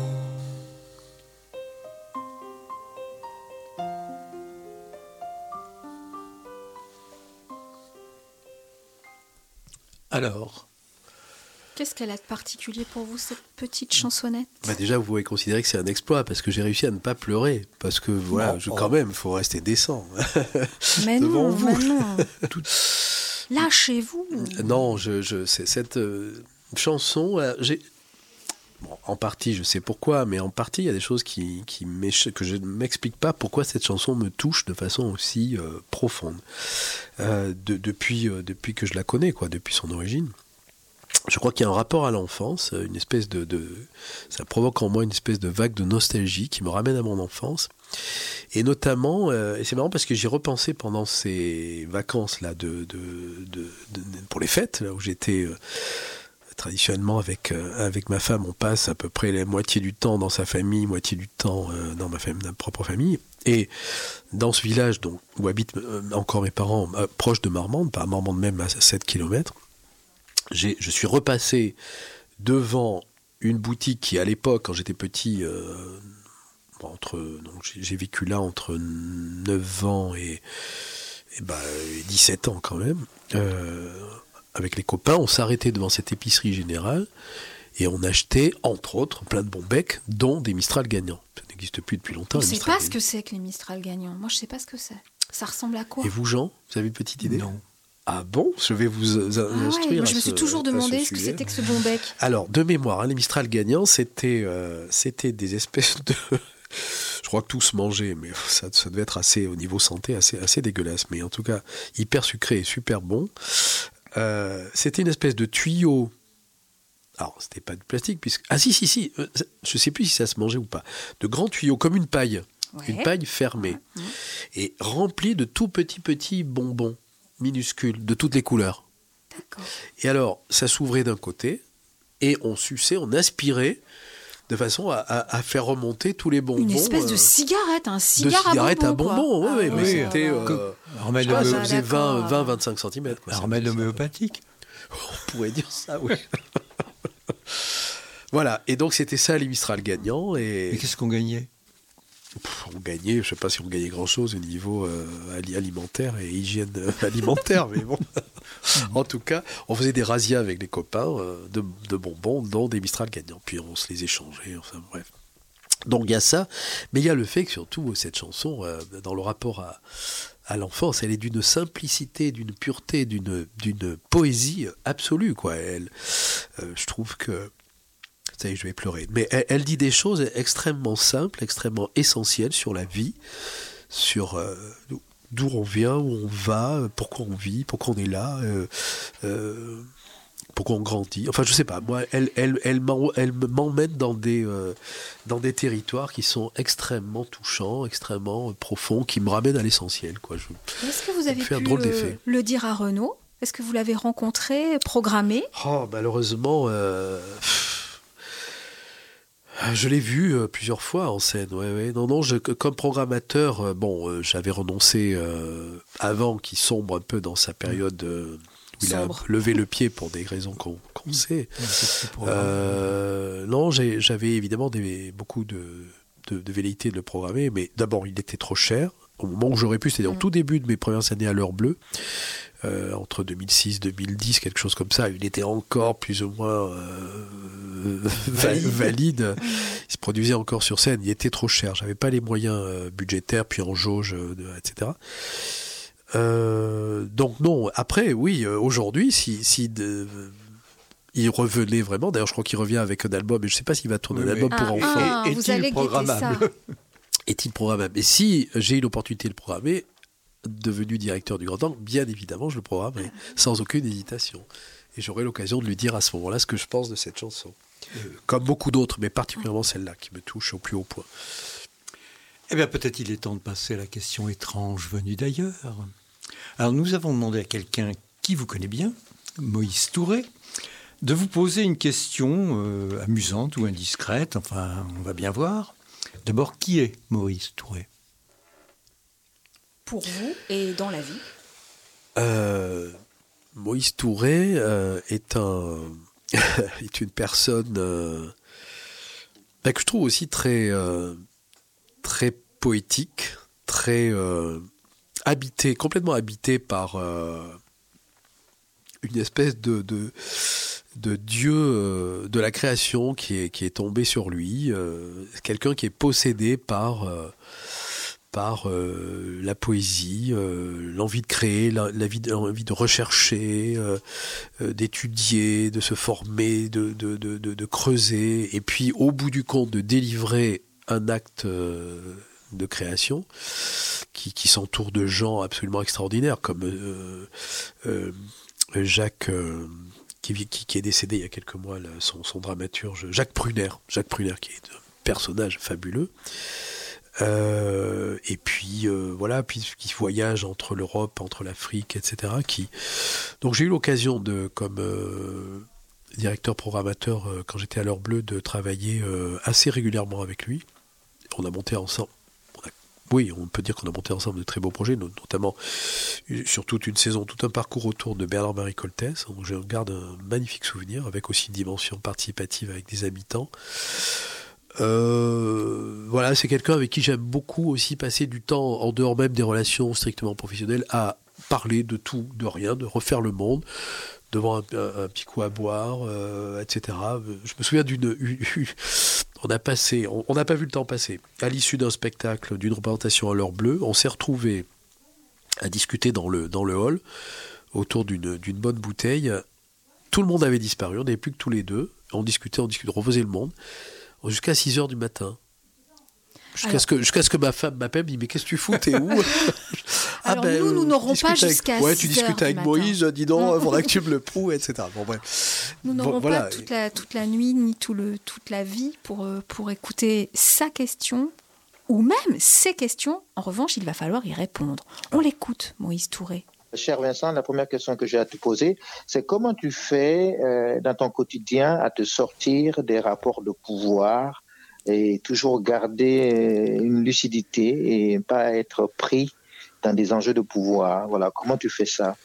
alors, Qu'est-ce qu'elle a de particulier pour vous, cette petite chansonnette ? Bah déjà, vous pouvez considérer que c'est un exploit parce que j'ai réussi à ne pas pleurer. Parce que voilà, Non, je, oh. quand même, il faut rester décent. Mais Devant non, vous. mais non. Lâchez-vous. Non, je, je, c'est cette euh, chanson, euh, j'ai. Bon, en partie, je sais pourquoi, mais en partie, il y a des choses qui, qui que je ne m'explique pas pourquoi cette chanson me touche de façon aussi euh, profonde. Euh, de, depuis, euh, depuis que je la connais, quoi, depuis son origine. Je crois qu'il y a un rapport à l'enfance, une espèce de, de, ça provoque en moi une espèce de vague de nostalgie qui me ramène à mon enfance. Et notamment, euh, et c'est marrant parce que j'y repensé pendant ces vacances là de, de, de, de pour les fêtes, là où j'étais euh, traditionnellement avec euh, avec ma femme, on passe à peu près la moitié du temps dans sa famille, moitié du temps euh, dans ma famille, ma propre famille. Et dans ce village donc où habitent euh, encore mes parents, euh, proche de Marmande, pas à Marmande même à sept kilomètres. J'ai, je suis repassé devant une boutique qui, à l'époque, quand j'étais petit, euh, entre, donc j'ai, j'ai vécu là entre neuf ans et, et, bah, et dix-sept ans quand même. Euh, avec les copains, on s'arrêtait devant cette épicerie générale et on achetait, entre autres, plein de bons becs, dont des Mistral gagnants. Ça n'existe plus depuis longtemps. Je ne sais Mistral pas ce gagnants. que c'est que les Mistral gagnants. Moi, je ne sais pas ce que c'est. Ça ressemble à quoi ? Et vous, Jean, vous avez une petite idée ? non. Ah bon ? Je vais vous euh, Ah ouais, instruire. moi, je à me suis ce- toujours à ce demandé ce que sujet. c'était que ce bon bec. Alors, de mémoire, hein, les Mistral gagnants, c'était, euh, c'était des espèces de... Je crois que tous mangeaient, mais ça, ça devait être assez, au niveau santé, assez, assez dégueulasse. Mais en tout cas, hyper sucré et super bon. Euh, c'était une espèce de tuyau. Alors, c'était pas de plastique, puisque... Ah si, si, si. euh, Je sais plus si ça se mangeait ou pas. De grands tuyaux, comme une paille. Ouais. Une paille fermée. Mmh. Et remplie de tout petits, petits bonbons. minuscules, de toutes les couleurs. D'accord. Et alors, ça s'ouvrait d'un côté, et on suçait, on aspirait, de façon à, à, à faire remonter tous les bonbons. Une espèce de euh, cigarette, un de cigare cigarette à à bonbons. bonbons, quoi. oui, Ah, mais oui, c'était... voilà. Euh, Remède, je sais pas, ça homé- faisait d'accord. vingt à vingt-cinq centimètres. Quoi, remède ça. homéopathique. On pourrait dire ça, oui. Voilà, et donc c'était ça les Mistral gagnants. Et Et qu'est-ce qu'on gagnait? pff, on gagnait, je ne sais pas si on gagnait grand-chose au niveau euh, ali- alimentaire et hygiène euh, alimentaire, mais bon. En tout cas, on faisait des razzias avec les copains euh, de, de bonbons, dont des Mistral gagnants. Puis on se les échangeait, enfin bref. Donc il y a ça, mais il y a le fait que surtout cette chanson, euh, dans le rapport à, à l'enfance, elle est d'une simplicité, d'une pureté, d'une, d'une poésie absolue, quoi. Elle, euh, je trouve que... Ça y est, je vais pleurer. Mais elle, elle dit des choses extrêmement simples, extrêmement essentielles sur la vie, sur euh, d'où on vient, où on va, pourquoi on vit, pourquoi on est là, euh, euh, pourquoi on grandit. Enfin, je sais pas. Moi, elle, elle, elle, m'en- elle m'emmène dans des, euh, dans des territoires qui sont extrêmement touchants, extrêmement profonds, qui me ramènent à l'essentiel, quoi. Je... Est-ce que vous avez fait un pu drôle le, d'effet. le dire à Renaud? Est-ce que vous l'avez rencontré, programmé? Oh, malheureusement, euh, je l'ai vu euh, plusieurs fois en scène. Ouais, ouais. Non, non, je, comme programmateur, euh, bon, euh, j'avais renoncé euh, avant qu'il sombre un peu dans sa période euh, où il Sombre. a levé le pied pour des raisons qu'on, qu'on sait. C'est pour- Euh, non, j'ai, j'avais évidemment des, beaucoup de, de, de velléité de le programmer, mais d'abord, il était trop cher. Au moment où j'aurais pu, c'est-à-dire au Mm. tout début de mes premières années à l'heure bleue, euh, entre deux mille six deux mille dix, quelque chose comme ça, il était encore plus ou moins euh, va- valide. Il se produisait encore sur scène. Il était trop cher. J'avais pas les moyens euh, budgétaires, puis en jauge, euh, de- et cetera. Euh, donc non. Après, oui, euh, aujourd'hui, si, si de, il revenait vraiment. D'ailleurs, je crois qu'il revient avec un album. Et je sais pas s'il va tourner Oui, un oui. album pour Ah, enfants. ah, Est- vous est-il allez guetter ça. programmable? Est-il programmable? Et si j'ai eu l'opportunité de le programmer, devenu directeur du Grand Angle, bien évidemment, je le programmerai, sans aucune hésitation. Et j'aurai l'occasion de lui dire à ce moment-là ce que je pense de cette chanson. Euh, comme beaucoup d'autres, mais particulièrement celle-là, qui me touche au plus haut point. Eh bien, peut-être il est temps de passer à la question étrange venue d'ailleurs. Alors, nous avons demandé à quelqu'un qui vous connaît bien, Moïse Touré, de vous poser une question euh, amusante ou indiscrète, enfin, on va bien voir. D'abord, qui est Moïse Touré? Pour vous et dans la vie? Euh, Moïse Touré euh, est, un, est une personne euh, bah, que je trouve aussi très, euh, très poétique, très euh, habité, complètement habité par euh, une espèce de, de, de dieu euh, de la création qui est, qui est tombé sur lui, euh, quelqu'un qui est possédé par... Euh, par euh, la poésie, euh, l'envie de créer, la, la vie de, l'envie de rechercher, euh, euh, d'étudier, de se former, de, de, de, de, de creuser, et puis au bout du compte de délivrer un acte euh, de création qui, qui s'entoure de gens absolument extraordinaires, comme euh, euh, Jacques... Euh, qui, qui, qui est décédé il y a quelques mois, là, son, son dramaturge, Jacques Pruner, Jacques Pruner, qui est un personnage fabuleux. Euh, et puis euh, voilà, puis qui voyage entre l'Europe, entre l'Afrique, et cetera. Qui... Donc j'ai eu l'occasion de, comme euh, directeur programmateur, euh, quand j'étais à l'heure bleue, de travailler euh, assez régulièrement avec lui. On a monté ensemble. On a... Oui, on peut dire qu'on a monté ensemble de très beaux projets, notamment sur toute une saison, tout un parcours autour de Bernard-Marie Coltès. Donc je garde un magnifique souvenir, avec aussi une dimension participative avec des habitants. Euh, voilà, c'est quelqu'un avec qui j'aime beaucoup aussi passer du temps en dehors même des relations strictement professionnelles à parler de tout, de rien, de refaire le monde devant un, un, un petit coup à boire, euh, et cetera. Je me souviens d'une, une, une, on a passé, on n'a pas vu le temps passer. À l'issue d'un spectacle, d'une représentation à l'heure bleue, on s'est retrouvés à discuter dans le dans le hall autour d'une d'une bonne bouteille. Tout le monde avait disparu, on n'avait plus que tous les deux. On discutait, on discutait, on refaisait le monde. Jusqu'à six heures du matin. Jusqu'à, Alors, ce que, jusqu'à ce que ma femme m'appelle, me dit, mais qu'est-ce que tu fous, t'es où? ah Alors nous, nous n'aurons pas jusqu'à Ouais, six tu discutes heures avec du Moïse, matin. dis donc, il faudra que tu me le prouves, et cetera. Bon, bref. Nous Bon, n'aurons voilà. pas toute la, toute la nuit ni tout le, toute la vie pour, euh, pour écouter sa question ou même ses questions. En revanche, il va falloir y répondre. On l'écoute, Moïse Touré. Cher Vincent, la première question que j'ai à te poser, c'est comment tu fais euh, dans ton quotidien à te sortir des rapports de pouvoir et toujours garder une lucidité et pas être pris dans des enjeux de pouvoir. Voilà, comment tu fais ça?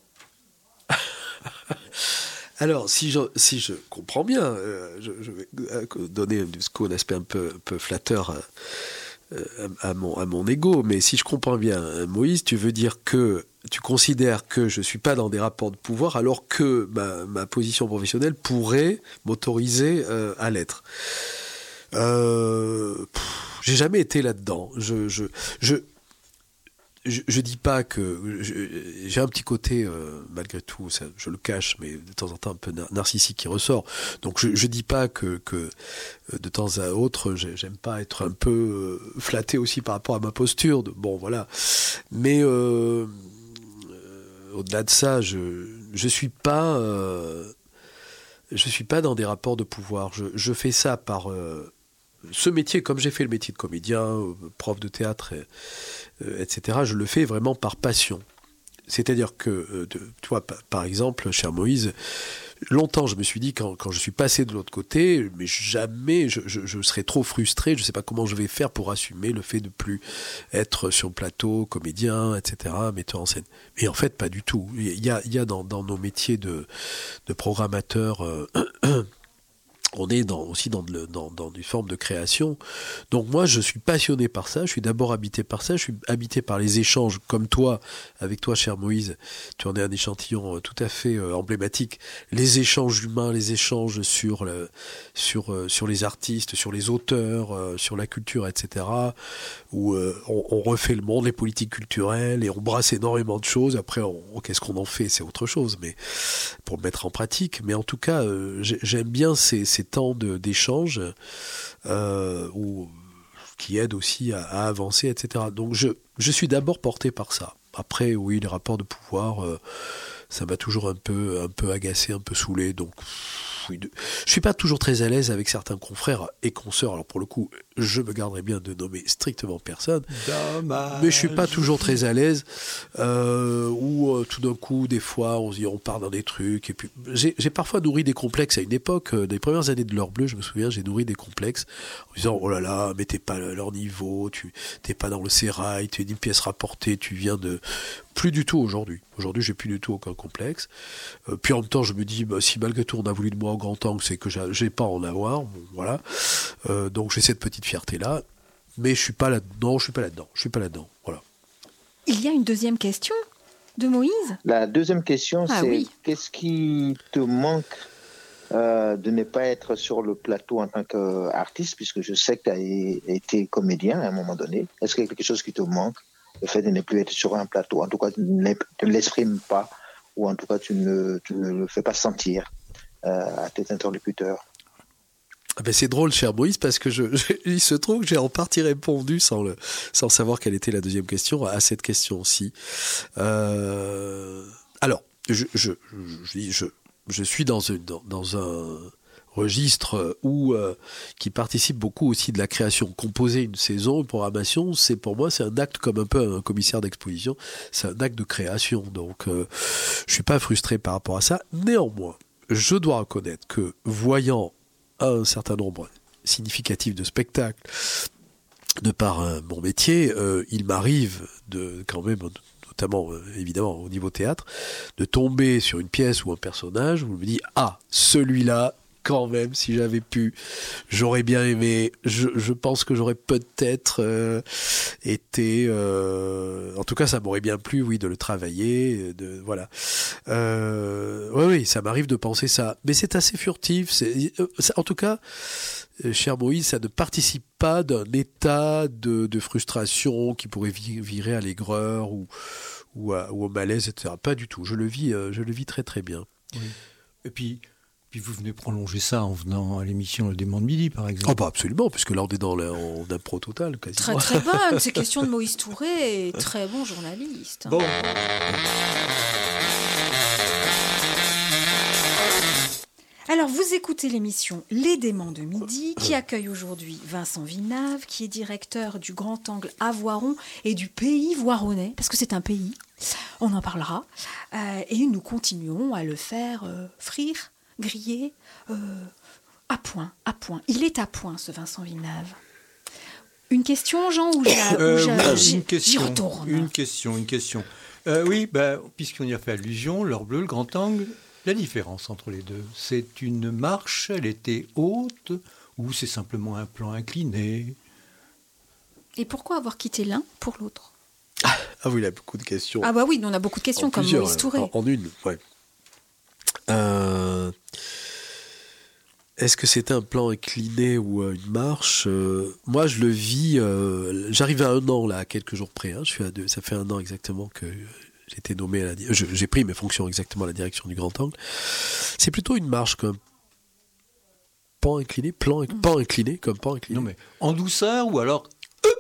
Alors, si je, si je comprends bien, euh, je, je vais donner un aspect un peu, un peu flatteur euh, à, mon, à mon ego, mais si je comprends bien, Moïse, tu veux dire que tu considères que je ne suis pas dans des rapports de pouvoir alors que ma, ma position professionnelle pourrait m'autoriser euh, à l'être. Euh, pff, j'ai jamais été là-dedans. Je, je, je, je, je dis pas que je, j'ai un petit côté euh, malgré tout, ça, je le cache, mais de temps en temps un peu narcissique qui ressort. Donc je, je dis pas que, que de temps à autre, j'aime pas être un peu flatté aussi par rapport à ma posture. De, bon voilà, mais euh, au-delà de ça, je je suis pas euh, je suis pas dans des rapports de pouvoir. Je, je fais ça par euh, ce métier, comme j'ai fait le métier de comédien, euh, prof de théâtre, et, euh, et cetera. Je le fais vraiment par passion. C'est-à-dire que, euh, de, tu vois, par, par exemple, cher Moïse, longtemps je me suis dit quand, quand je suis passé de l'autre côté, mais jamais je, je, je serais trop frustré. Je ne sais pas comment je vais faire pour assumer le fait de plus être sur le plateau, comédien, et cetera, metteur en scène. Mais en fait, pas du tout. Il y a, il y a dans, dans nos métiers de, de programmateurs. Euh, On est dans, aussi dans, de, dans, dans une forme de création. Donc moi, je suis passionné par ça. Je suis d'abord habité par ça. Je suis habité par les échanges, comme toi, avec toi, cher Moïse. Tu en es un échantillon tout à fait euh, emblématique. Les échanges humains, les échanges sur, le, sur, euh, sur les artistes, sur les auteurs, euh, sur la culture, et cetera. Où euh, on, on refait le monde, les politiques culturelles, et on brasse énormément de choses. Après, on, qu'est-ce qu'on en fait, c'est autre chose, mais pour le mettre en pratique. Mais en tout cas, euh, j'aime bien ces, ces temps de, d'échange euh, où, qui aident aussi à, à avancer, et cetera. Donc je, je suis d'abord porté par ça. Après, oui, les rapports de pouvoir, euh, ça m'a toujours un peu, un peu agacé, un peu saoulé. Donc, oui, de, je suis pas toujours très à l'aise avec certains confrères et consoeurs. Alors pour le coup, je me garderai bien de nommer strictement personne. Dommage. Mais je suis pas toujours très à l'aise. Euh, ou euh, tout d'un coup, des fois, on se dit, on part dans des trucs. Et puis, j'ai, j'ai parfois nourri des complexes à une époque. Euh, des premières années de l'heure bleue, je me souviens, j'ai nourri des complexes en disant, oh là là, mais t'es pas à leur niveau, tu t'es pas dans le sérail, tu es une pièce rapportée, tu viens de. Plus du tout aujourd'hui. Aujourd'hui, j'ai plus du tout aucun complexe. Euh, puis en même temps, je me dis, bah, si malgré tout on a voulu de moi en grand angle, c'est que j'ai, j'ai pas à en avoir. Bon, voilà. Euh, donc j'ai cette petite fierté-là. Mais je suis pas là-dedans. Je suis pas là-dedans. Je suis pas là-dedans. Voilà. Il y a une deuxième question de Moïse. La deuxième question, ah, c'est oui. Qu'est-ce qui te manque euh, de ne pas être sur le plateau en tant qu'artiste, puisque je sais que tu as été comédien à un moment donné. Est-ce qu'il y a quelque chose qui te manque? Le fait de ne plus être sur un plateau, en tout cas tu ne l'exprimes pas, ou en tout cas tu ne, tu ne le fais pas sentir euh, à tes interlocuteurs. Ah ben c'est drôle, cher Moïse, parce que je, je, il se trouve que j'ai en partie répondu sans, le, sans savoir quelle était la deuxième question à cette question-ci. Euh, alors, je, je, je, je, je suis dans, une, dans, dans un registre où, euh, qui participe beaucoup aussi de la création. Composer une saison, une programmation, c'est pour moi, c'est un acte comme un peu un commissaire d'exposition, c'est un acte de création. Donc, euh, je suis pas frustré par rapport à ça. Néanmoins, je dois reconnaître que voyant un certain nombre significatif de spectacles, de par euh, mon métier, euh, il m'arrive de quand même, notamment euh, évidemment au niveau théâtre, de tomber sur une pièce ou un personnage où je me dis ah, celui-là, quand même, si j'avais pu, j'aurais bien aimé. Je, je pense que j'aurais peut-être euh, été, euh, en tout cas, ça m'aurait bien plu, oui, de le travailler, de voilà. Euh, oui, oui, ça m'arrive de penser ça, mais c'est assez furtif. C'est, ça, en tout cas, euh, cher Moïse, ça ne participe pas d'un état de, de frustration qui pourrait virer à l'aigreur ou ou, à, ou au malaise, et cetera. Pas du tout. Je le vis, euh, je le vis très très bien. Oui. Et puis. Puis vous venez prolonger ça en venant à l'émission Le Démon de Midi, par exemple. Oh bah absolument, puisque là on est dans le, en impro total, quasiment. Très très bonne, ces questions de Moïse Touré, très bon journaliste. Bon. Alors, vous écoutez l'émission Les Déments de Midi, qui accueille aujourd'hui Vincent Villeneuve, qui est directeur du Grand Angle à Voiron et du Pays Voironnais, parce que c'est un pays, on en parlera. Euh, et nous continuons à le faire euh, frire, griller, euh, à point, à point. Il est à point, ce Vincent Villeneuve. Une question, Jean, ou j'a, Euh, ou j'a, oui, j'y, une question, j'y retourne Une question, une question. Euh, oui, ben, puisqu'on y a fait allusion, l'heure bleue, le grand angle, la différence entre les deux, c'est une marche, elle était haute, ou c'est simplement un plan incliné? Et pourquoi avoir quitté l'un pour l'autre? Ah oui, il a beaucoup de questions. Ah bah oui, on a beaucoup de questions, En comme plusieurs, Maurice Touré. En, en une, ouais. Euh, Est-ce que c'était un plan incliné ou euh, une marche? euh, Moi, je le vis. Euh, J'arrive à un an là, à quelques jours près. Hein, je suis à deux, ça fait un an exactement que j'ai été nommé à la. je- J'ai pris mes fonctions exactement à la direction du Grand Angle. C'est plutôt une marche comme pan incliné, plan, pan incliné, comme pan incliné. Non, mais en douceur, ou alors...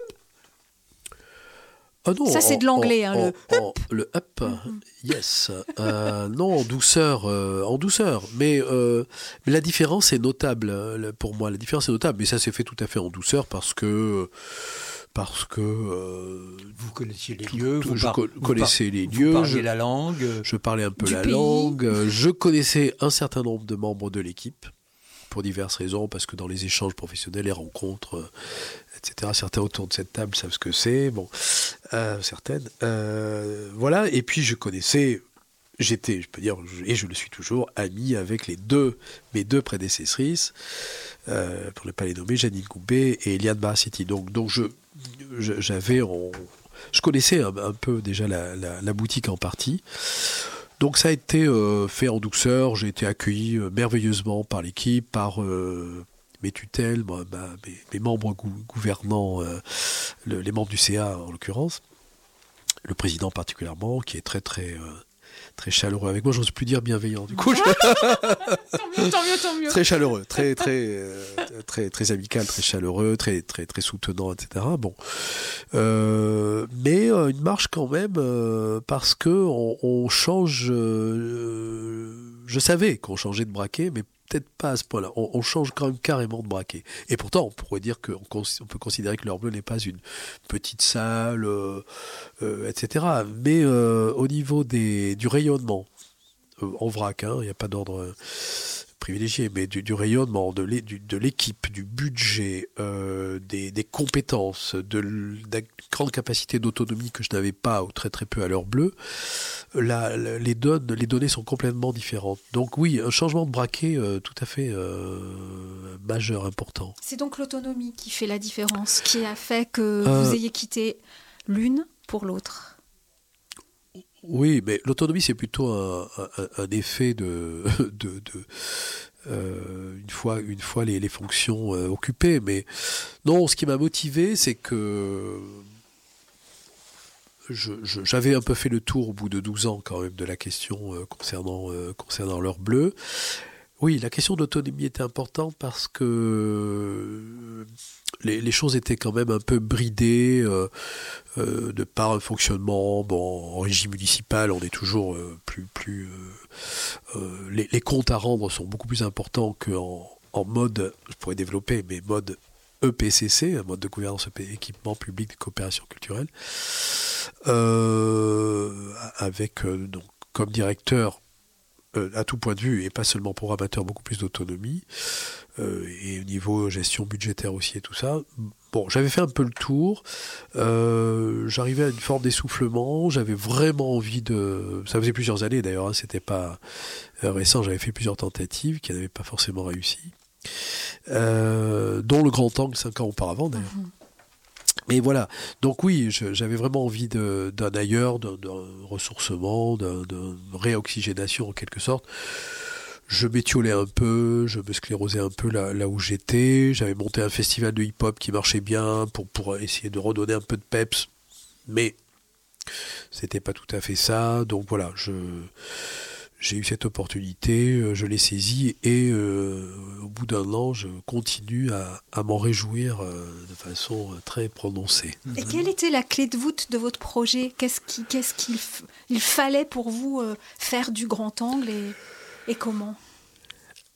Ah non, Ça, c'est en- de l'anglais, en- hein, en- en- le up, yes. Euh, non, en douceur, euh, en douceur. Mais, euh, mais la différence est notable euh, pour moi. La différence est notable, mais ça s'est fait tout à fait en douceur parce que parce que euh, Vous connaissiez les tout- lieux, tout- vous, je par- co- vous connaissais par- les vous lieux, parliez je- la langue. je parlais un peu Du la pays. langue. euh, Je connaissais un certain nombre de membres de l'équipe pour diverses raisons, parce que dans les échanges professionnels, les rencontres, euh, et cetera, certains autour de cette table savent ce que c'est, bon, euh, certaines. Euh, voilà, et puis je connaissais, j'étais, je peux dire, je- et je le suis toujours, ami avec les deux, mes deux prédécessrices, euh, pour ne pas les nommer, Janine Goubet et Eliane Baracity. Donc, donc je, je- j'avais, en- je connaissais un, un peu déjà la, la- la boutique en partie. Donc ça a été euh, fait en douceur, j'ai été accueilli euh, merveilleusement par l'équipe, par euh, mes tutelles, moi, ma- mes, mes membres gou- gouvernants, euh, le- les membres du C A en l'occurrence, le président particulièrement, qui est très très euh, très chaleureux avec moi, j'ose plus dire bienveillant, du coup, je- Tant mieux, tant mieux, tant mieux. très chaleureux, très très euh, très très amical, très chaleureux, très très très soutenant, et cetera. Bon, Euh, mais euh, une marche quand même euh, parce que on, on change. euh, je savais qu'on changeait de braquet, mais peut-être pas à ce point-là. On, on change quand même carrément de braquet. Et pourtant, on pourrait dire qu'on cons- on peut considérer que l'heure bleue n'est pas une petite salle, euh, euh, et cetera. Mais euh, au niveau des, du rayonnement, euh, en vrac, hein, il n'y a pas d'ordre euh, privilégié, mais du, du rayonnement, de l'é- du- de l'équipe, du budget, euh, des, des compétences, de, l- de la grande capacité d'autonomie que je n'avais pas ou très très peu à l'heure bleue, la- la- les, donnes, les données sont complètement différentes. Donc oui, un changement de braquet euh, tout à fait euh, majeur, important. C'est donc l'autonomie qui fait la différence, qui a fait que Euh, vous ayez quitté l'une pour l'autre. Oui, mais l'autonomie, c'est plutôt un, un- un effet de, de, de euh, une fois, une fois les, les fonctions euh, occupées. Mais non, ce qui m'a motivé, c'est que je- je- j'avais un peu fait le tour au bout de douze ans quand même de la question euh, concernant, euh, concernant l'heure bleue. Oui, la question de l'autonomie était importante parce que les, les choses étaient quand même un peu bridées euh, euh, de par un fonctionnement. Bon, en régie municipale, on est toujours euh, plus... plus euh, euh, les, les comptes à rendre sont beaucoup plus importants qu'en en mode, je pourrais développer, mais mode E P C C, un mode de gouvernance équipement public de coopération culturelle, euh, avec euh, donc, comme directeur euh, à tout point de vue, et pas seulement programmateur, beaucoup plus d'autonomie, euh, et au niveau gestion budgétaire aussi et tout ça. Bon, j'avais fait un peu le tour, euh, j'arrivais à une forme d'essoufflement, j'avais vraiment envie de... Ça faisait plusieurs années d'ailleurs, hein, c'était pas euh, récent, j'avais fait plusieurs tentatives qui n'avaient pas forcément réussi, euh, dont le Grand Angle cinq ans auparavant d'ailleurs. Mhm. Mais voilà, donc oui, je- j'avais vraiment envie de- d'un ailleurs, d'un d'un ressourcement, d'un- d'une réoxygénation en quelque sorte. Je m'étiolais un peu, je me sclérosais un peu là, là où j'étais. J'avais monté un festival de hip-hop qui marchait bien pour, pour essayer de redonner un peu de peps, mais c'était pas tout à fait ça. Donc voilà, je... J'ai eu cette opportunité, euh, je l'ai saisie et euh, au bout d'un an, je continue à, à m'en réjouir euh, de façon euh, très prononcée. Et quelle était la clé de voûte de votre projet? Qu'est-ce qui, qu'est-ce qu'il f- il fallait pour vous euh, faire du grand angle et, et comment?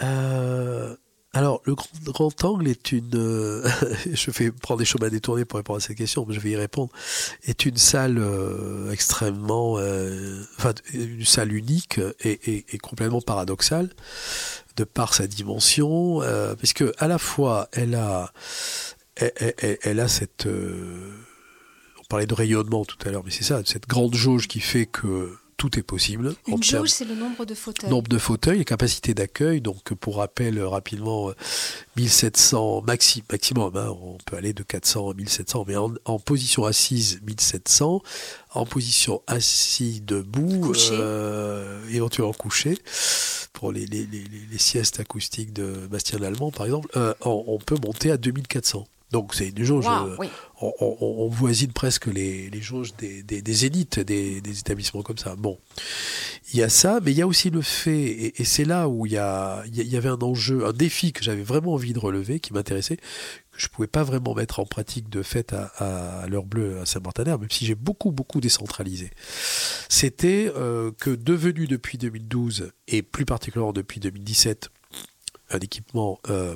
Euh, alors, le grand, grand angle est une... Euh, je vais prendre des chemins détournés pour répondre à cette question, mais je vais y répondre. Est une salle euh, extrêmement... Euh, enfin, une salle unique et, et, et complètement paradoxale de par sa dimension, euh, parce que à la fois, elle a... Elle, elle, elle a cette... Euh, on parlait de rayonnement tout à l'heure, mais c'est ça, cette grande jauge qui fait que tout est possible. Une jauge, c'est le nombre de fauteuils. Nombre de fauteuils, les capacités d'accueil. Donc, pour rappel, rapidement, mille sept cents maxi, maximum. Hein, on peut aller de quatre cents à mille sept cents, mais en, en position assise, mille sept cents. En position assise debout, couché. Euh, éventuellement couché, pour les, les, les, les siestes acoustiques de Bastien Lallemand, par exemple, euh, on, on peut monter à deux mille quatre cents. Donc c'est une jauge, wow, euh, oui. on, on, on voisine presque les, les jauges des, des, des zéniths, des, des établissements comme ça. Bon, il y a ça, mais il y a aussi le fait, et, et c'est là où il y, a, il y avait un enjeu, un défi que j'avais vraiment envie de relever, qui m'intéressait, que je ne pouvais pas vraiment mettre en pratique de fait à, à, à l'heure bleue à Saint-Martin-d'Hères, même si j'ai beaucoup, beaucoup décentralisé. C'était euh, que devenu depuis deux mille douze, et plus particulièrement depuis deux mille dix-sept, un équipement... Euh,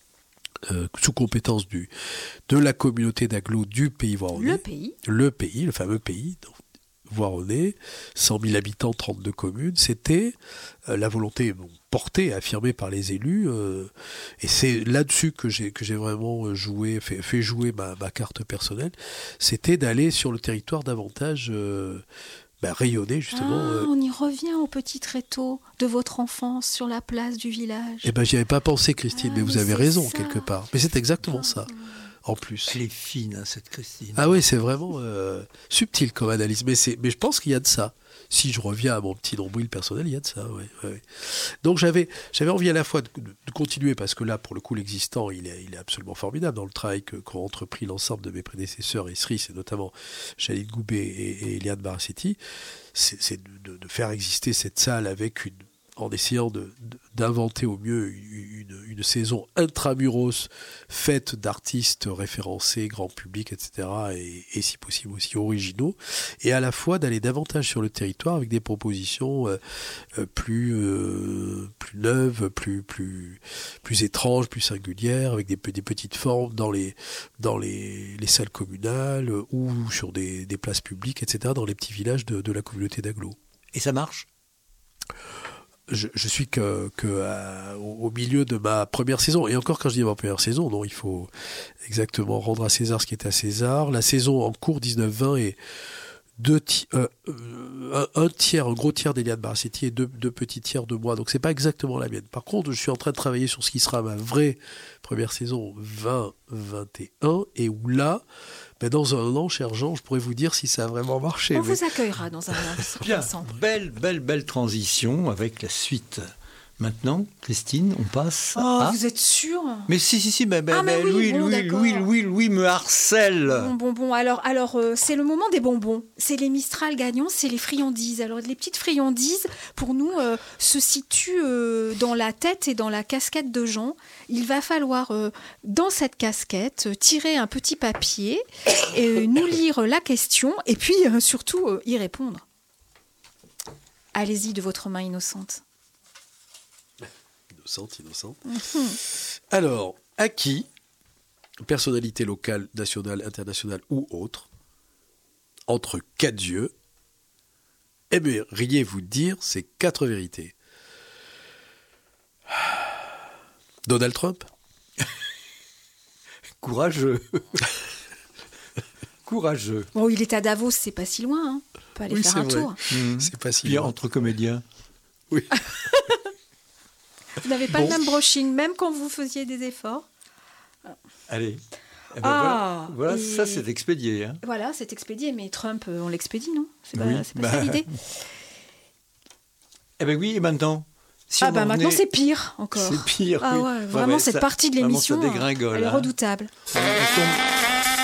Euh, sous compétence du, de la communauté d'agglo du pays voironnais. Le pays. Le pays, le fameux pays voironnais, cent mille habitants, trente-deux communes. C'était euh, la volonté bon, portée, affirmée par les élus. Euh, et c'est là-dessus que j'ai, que j'ai vraiment joué, fait, fait jouer ma, ma carte personnelle. C'était d'aller sur le territoire davantage... Euh, Ben, rayonner justement. Ah, euh... on y revient au petit tréteau de votre enfance sur la place du village. Eh ben, j'y avais pas pensé, Christine, ah, mais vous mais avez raison ça. quelque part. Mais c'est exactement ça, en plus. Elle est fine, hein, cette Christine. Ah oui, c'est vraiment euh, subtil comme analyse, mais c'est, mais je pense qu'il y a de ça. Si je reviens à mon petit nombril personnel, il y a de ça, oui. Ouais, ouais. Donc j'avais, j'avais envie à la fois de, de, de continuer, parce que là, pour le coup, l'existant, il est, il est absolument formidable dans le travail que, qu'ont entrepris l'ensemble de mes prédécesseurs, et S R I S, et notamment Chalit Goubet et, et Eliane Barassetti, c'est, c'est de, de faire exister cette salle avec une, en essayant de, de, d'inventer au mieux une, une saison intramuros faite d'artistes référencés, grand public, et cetera, et, et si possible aussi originaux, et à la fois d'aller davantage sur le territoire avec des propositions euh, plus, euh, plus neuves, plus, plus, plus étranges, plus singulières, avec des, des petites formes dans les, dans les, les salles communales ou sur des, des places publiques, et cetera, dans les petits villages de, de la communauté d'agglo. Et ça marche ? Je, je suis que, que euh, au milieu de ma première saison. Et encore, quand je dis ma première saison, non, il faut exactement rendre à César ce qui est à César. La saison en cours dix-neuf vingt est deux ti- euh, un, un tiers, un gros tiers d'Eliane Barassetti et deux, deux petits tiers de moi. Donc c'est pas exactement la mienne. Par contre, je suis en train de travailler sur ce qui sera ma vraie première saison vingt vingt et un, et où là, ben dans un an, cher Jean, je pourrais vous dire si ça a vraiment marché. On mais... vous accueillera dans un an. Bien, belle, belle, belle transition avec la suite. Maintenant, Christine, on passe oh, à... vous êtes sûr ? Mais si, si, si, mais, mais, ah, mais mais oui, Louis, bon, Louis, d'accord. Louis, Louis, Louis me harcèle. Bon, bon, bon. Alors, alors euh, c'est le moment des bonbons. C'est les Mistral gagnants, c'est les friandises. Alors, les petites friandises, pour nous, euh, se situent euh, dans la tête et dans la casquette de Jean. Il va falloir, euh, dans cette casquette, euh, tirer un petit papier et euh, nous lire la question et puis, euh, surtout, euh, y répondre. Allez-y de votre main innocente. Innocente, innocente. Mm-hmm. Alors, à qui, personnalité locale, nationale, internationale ou autre, entre quatre yeux, aimeriez-vous dire ces quatre vérités ? Donald Trump ? Courageux. Courageux. Bon, il est à Davos, c'est pas si loin. Hein. On peut aller Oui, faire c'est un vrai. tour. Mmh. C'est pas si Puis loin. entre comédiens. Oui. Vous n'avez pas Bon. le même brushing, même quand vous faisiez des efforts. Allez. Eh ben Ah, voilà, voilà et- ça c'est expédié. Hein. Voilà, c'est expédié, mais Trump, euh, on l'expédie, non ? C'est pas, Oui, c'est pas bah, ça l'idée. Eh bien oui, et maintenant si Ah on bah en maintenant venait- c'est pire encore. C'est pire. Ah oui. ouais, vraiment ouais, cette ça- partie de vraiment, l'émission, ça dégringole, elle est hein. redoutable. On tombe-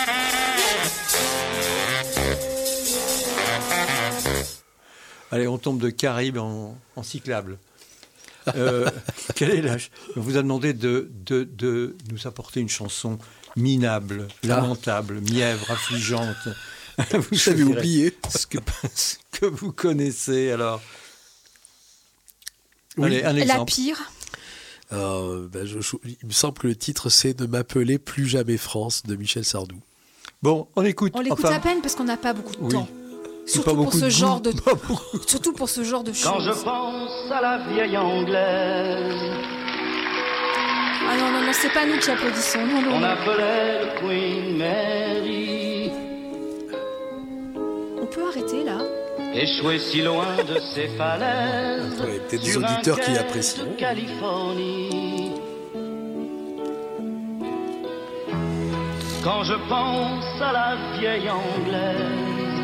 Allez, on tombe de Caraïbes en, en cyclable. Euh, quel est l'âge ? On vous a demandé de, de, de nous apporter une chanson minable, lamentable, mièvre, affligeante. Vous J'avais choisirez oublié. ce que, ce que vous connaissez, alors. Oui. Allez, un La exemple. pire, Euh, ben, je, je, il me semble que le titre, c'est « Ne m'appelez plus jamais France » de Michel Sardou. Bon, on écoute. On l'écoute enfin... à peine parce qu'on n'a pas beaucoup de oui. temps. Surtout pas pour, beaucoup ce de genre goût. de... Surtout pour ce genre de choses. Quand je pense à la vieille anglaise, ah non, non, non, c'est pas nous qui applaudissons. Non, non, on non. appelait le Queen Mary, On peut arrêter là. échoué si loin de ces falaises. Ouais, peut-être des sur un auditeurs qui quai apprécient. de Californie. Quand je pense à la vieille anglaise,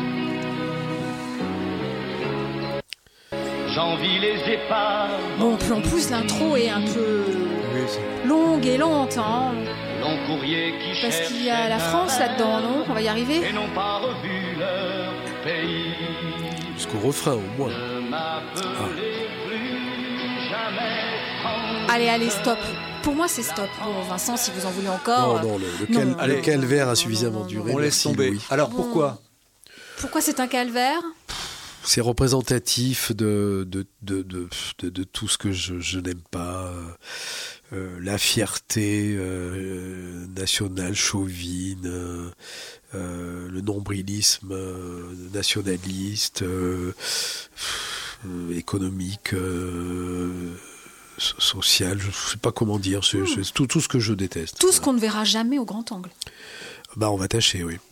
j'envie les épaves. Bon, puis en plus, l'intro est un peu Oui, c'est- longue et lente, hein. Long courrier qui Parce qu'il y a cherchait la France un là-dedans, non? On va y arriver. et n'ont pas revu leur pays. Jusqu'au refrain, au moins. Ne m'appelez plus jamais France. Allez, allez, stop. Pour moi, c'est stop. Bon, Vincent, si vous en voulez encore. Non, non, le, le, Non, cal- non, le non, calvaire non, a non, suffisamment non, duré. On laisse Merci, tomber. Louis. Alors pourquoi? Pourquoi c'est un calvaire? C'est représentatif de, de, de, de, de, de tout ce que je, je n'aime pas. Euh, la fierté euh, nationale, chauvine, euh, euh, le nombrilisme euh, nationaliste, euh, euh, économique, euh, so- social, je ne sais pas comment dire, c'est, c'est tout, tout ce que je déteste. Tout ce qu'on ne verra jamais au grand angle. Bah, on va tâcher, oui.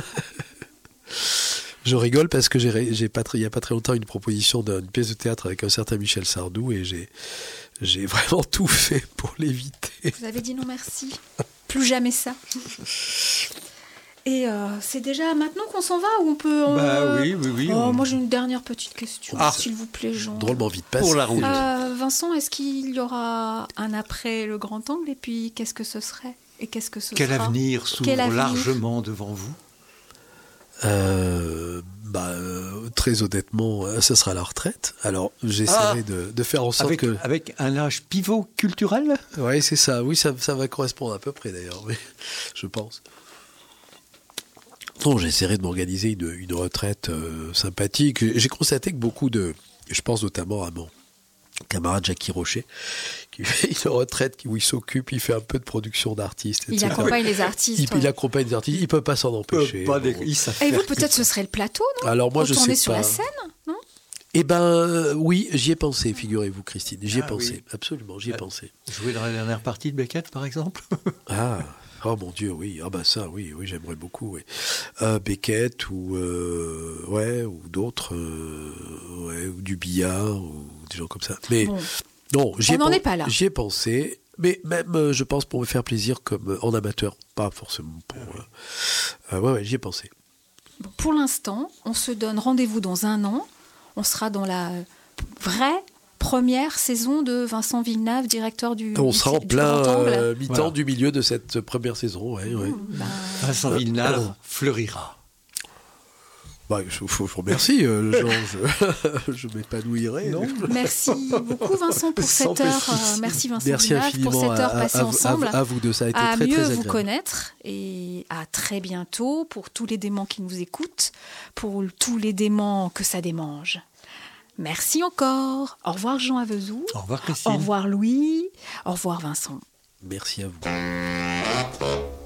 Je rigole parce que j'ai, j'ai pas très, il n'y a pas très longtemps une proposition d'une pièce de théâtre avec un certain Michel Sardou et j'ai, j'ai vraiment tout fait pour l'éviter. Vous avez dit non merci. Plus jamais ça. Et euh, c'est déjà maintenant qu'on s'en va ou on peut... euh, Bah oui, oui, oui. Oh, on- moi j'ai une dernière petite question, Ah. s'il vous plaît, Jean. Drôlement vite passé. Pour la route. Euh, Vincent, est-ce qu'il y aura un après le grand angle et puis qu'est-ce que ce serait? Et qu'est-ce que ce Quel sera? avenir s'ouvre Quel avenir largement devant vous? Euh, bah, euh, très honnêtement, euh, ce sera la retraite. Alors, j'essaierai Ah. de, de faire en sorte Avec, que... avec un âge pivot culturel? Oui, c'est ça. Oui, ça, ça va correspondre à peu près d'ailleurs, oui, je pense. Non, j'essaierai de m'organiser une, une retraite euh, sympathique. J'ai constaté que beaucoup de... Je pense notamment à mon camarade Jackie Rocher, qui fait une retraite où il s'occupe, il fait un peu de production d'artistes, et Il cetera. accompagne les artistes. Il, il accompagne des artistes, il ne peut pas s'en empêcher. Pas Bon. des- ils savent Et faire vous, peut-être ce serait le plateau, non? Alors moi, je Retourner sais sur pas. la scène, non? Eh ben, euh, oui, j'y ai pensé, figurez-vous, Christine. J'y ai Ah, pensé, oui. absolument, j'y ai Ah. pensé. Jouer dans la dernière partie de Beckett, par exemple? Ah, oh mon Dieu, oui. Ah bah ça, oui, oui, j'aimerais beaucoup. Oui. Euh, Beckett ou euh, ouais, ou d'autres, euh, ouais, ou du billard ou des gens comme ça. Mais Bon. non, j'y ai On n'en pen- est pas là. J'y ai pensé, mais même, euh, je pense pour me faire plaisir comme euh, en amateur, pas forcément pour. Euh, euh, ouais, ouais, j'y ai pensé. Bon, pour l'instant, on se donne rendez-vous dans un an. On sera dans la vraie première saison de Vincent Villeneuve, directeur du On du- sera en du plein Grand Angle. euh, mi-temps Voilà. du milieu de cette première saison. Ouais, ouais. Ben, Vincent Villeneuve fleurira. Bah, je, faut- je vous remercie, euh, Jean. Je, je m'épanouirai. Non. merci beaucoup Vincent pour Sans cette heure. préciser. Euh, merci Vincent Merci Villeneuve infiniment pour cette heure à, passée à- à- ensemble. à vous deux, ça a été à très mieux très vous agréable. connaître et à très bientôt pour tous les démons qui nous écoutent, pour tous les démons que ça démange. Merci encore. Au revoir Jean Avezoux. Au revoir, Christine. Au revoir Louis. Au revoir Vincent. Merci à vous.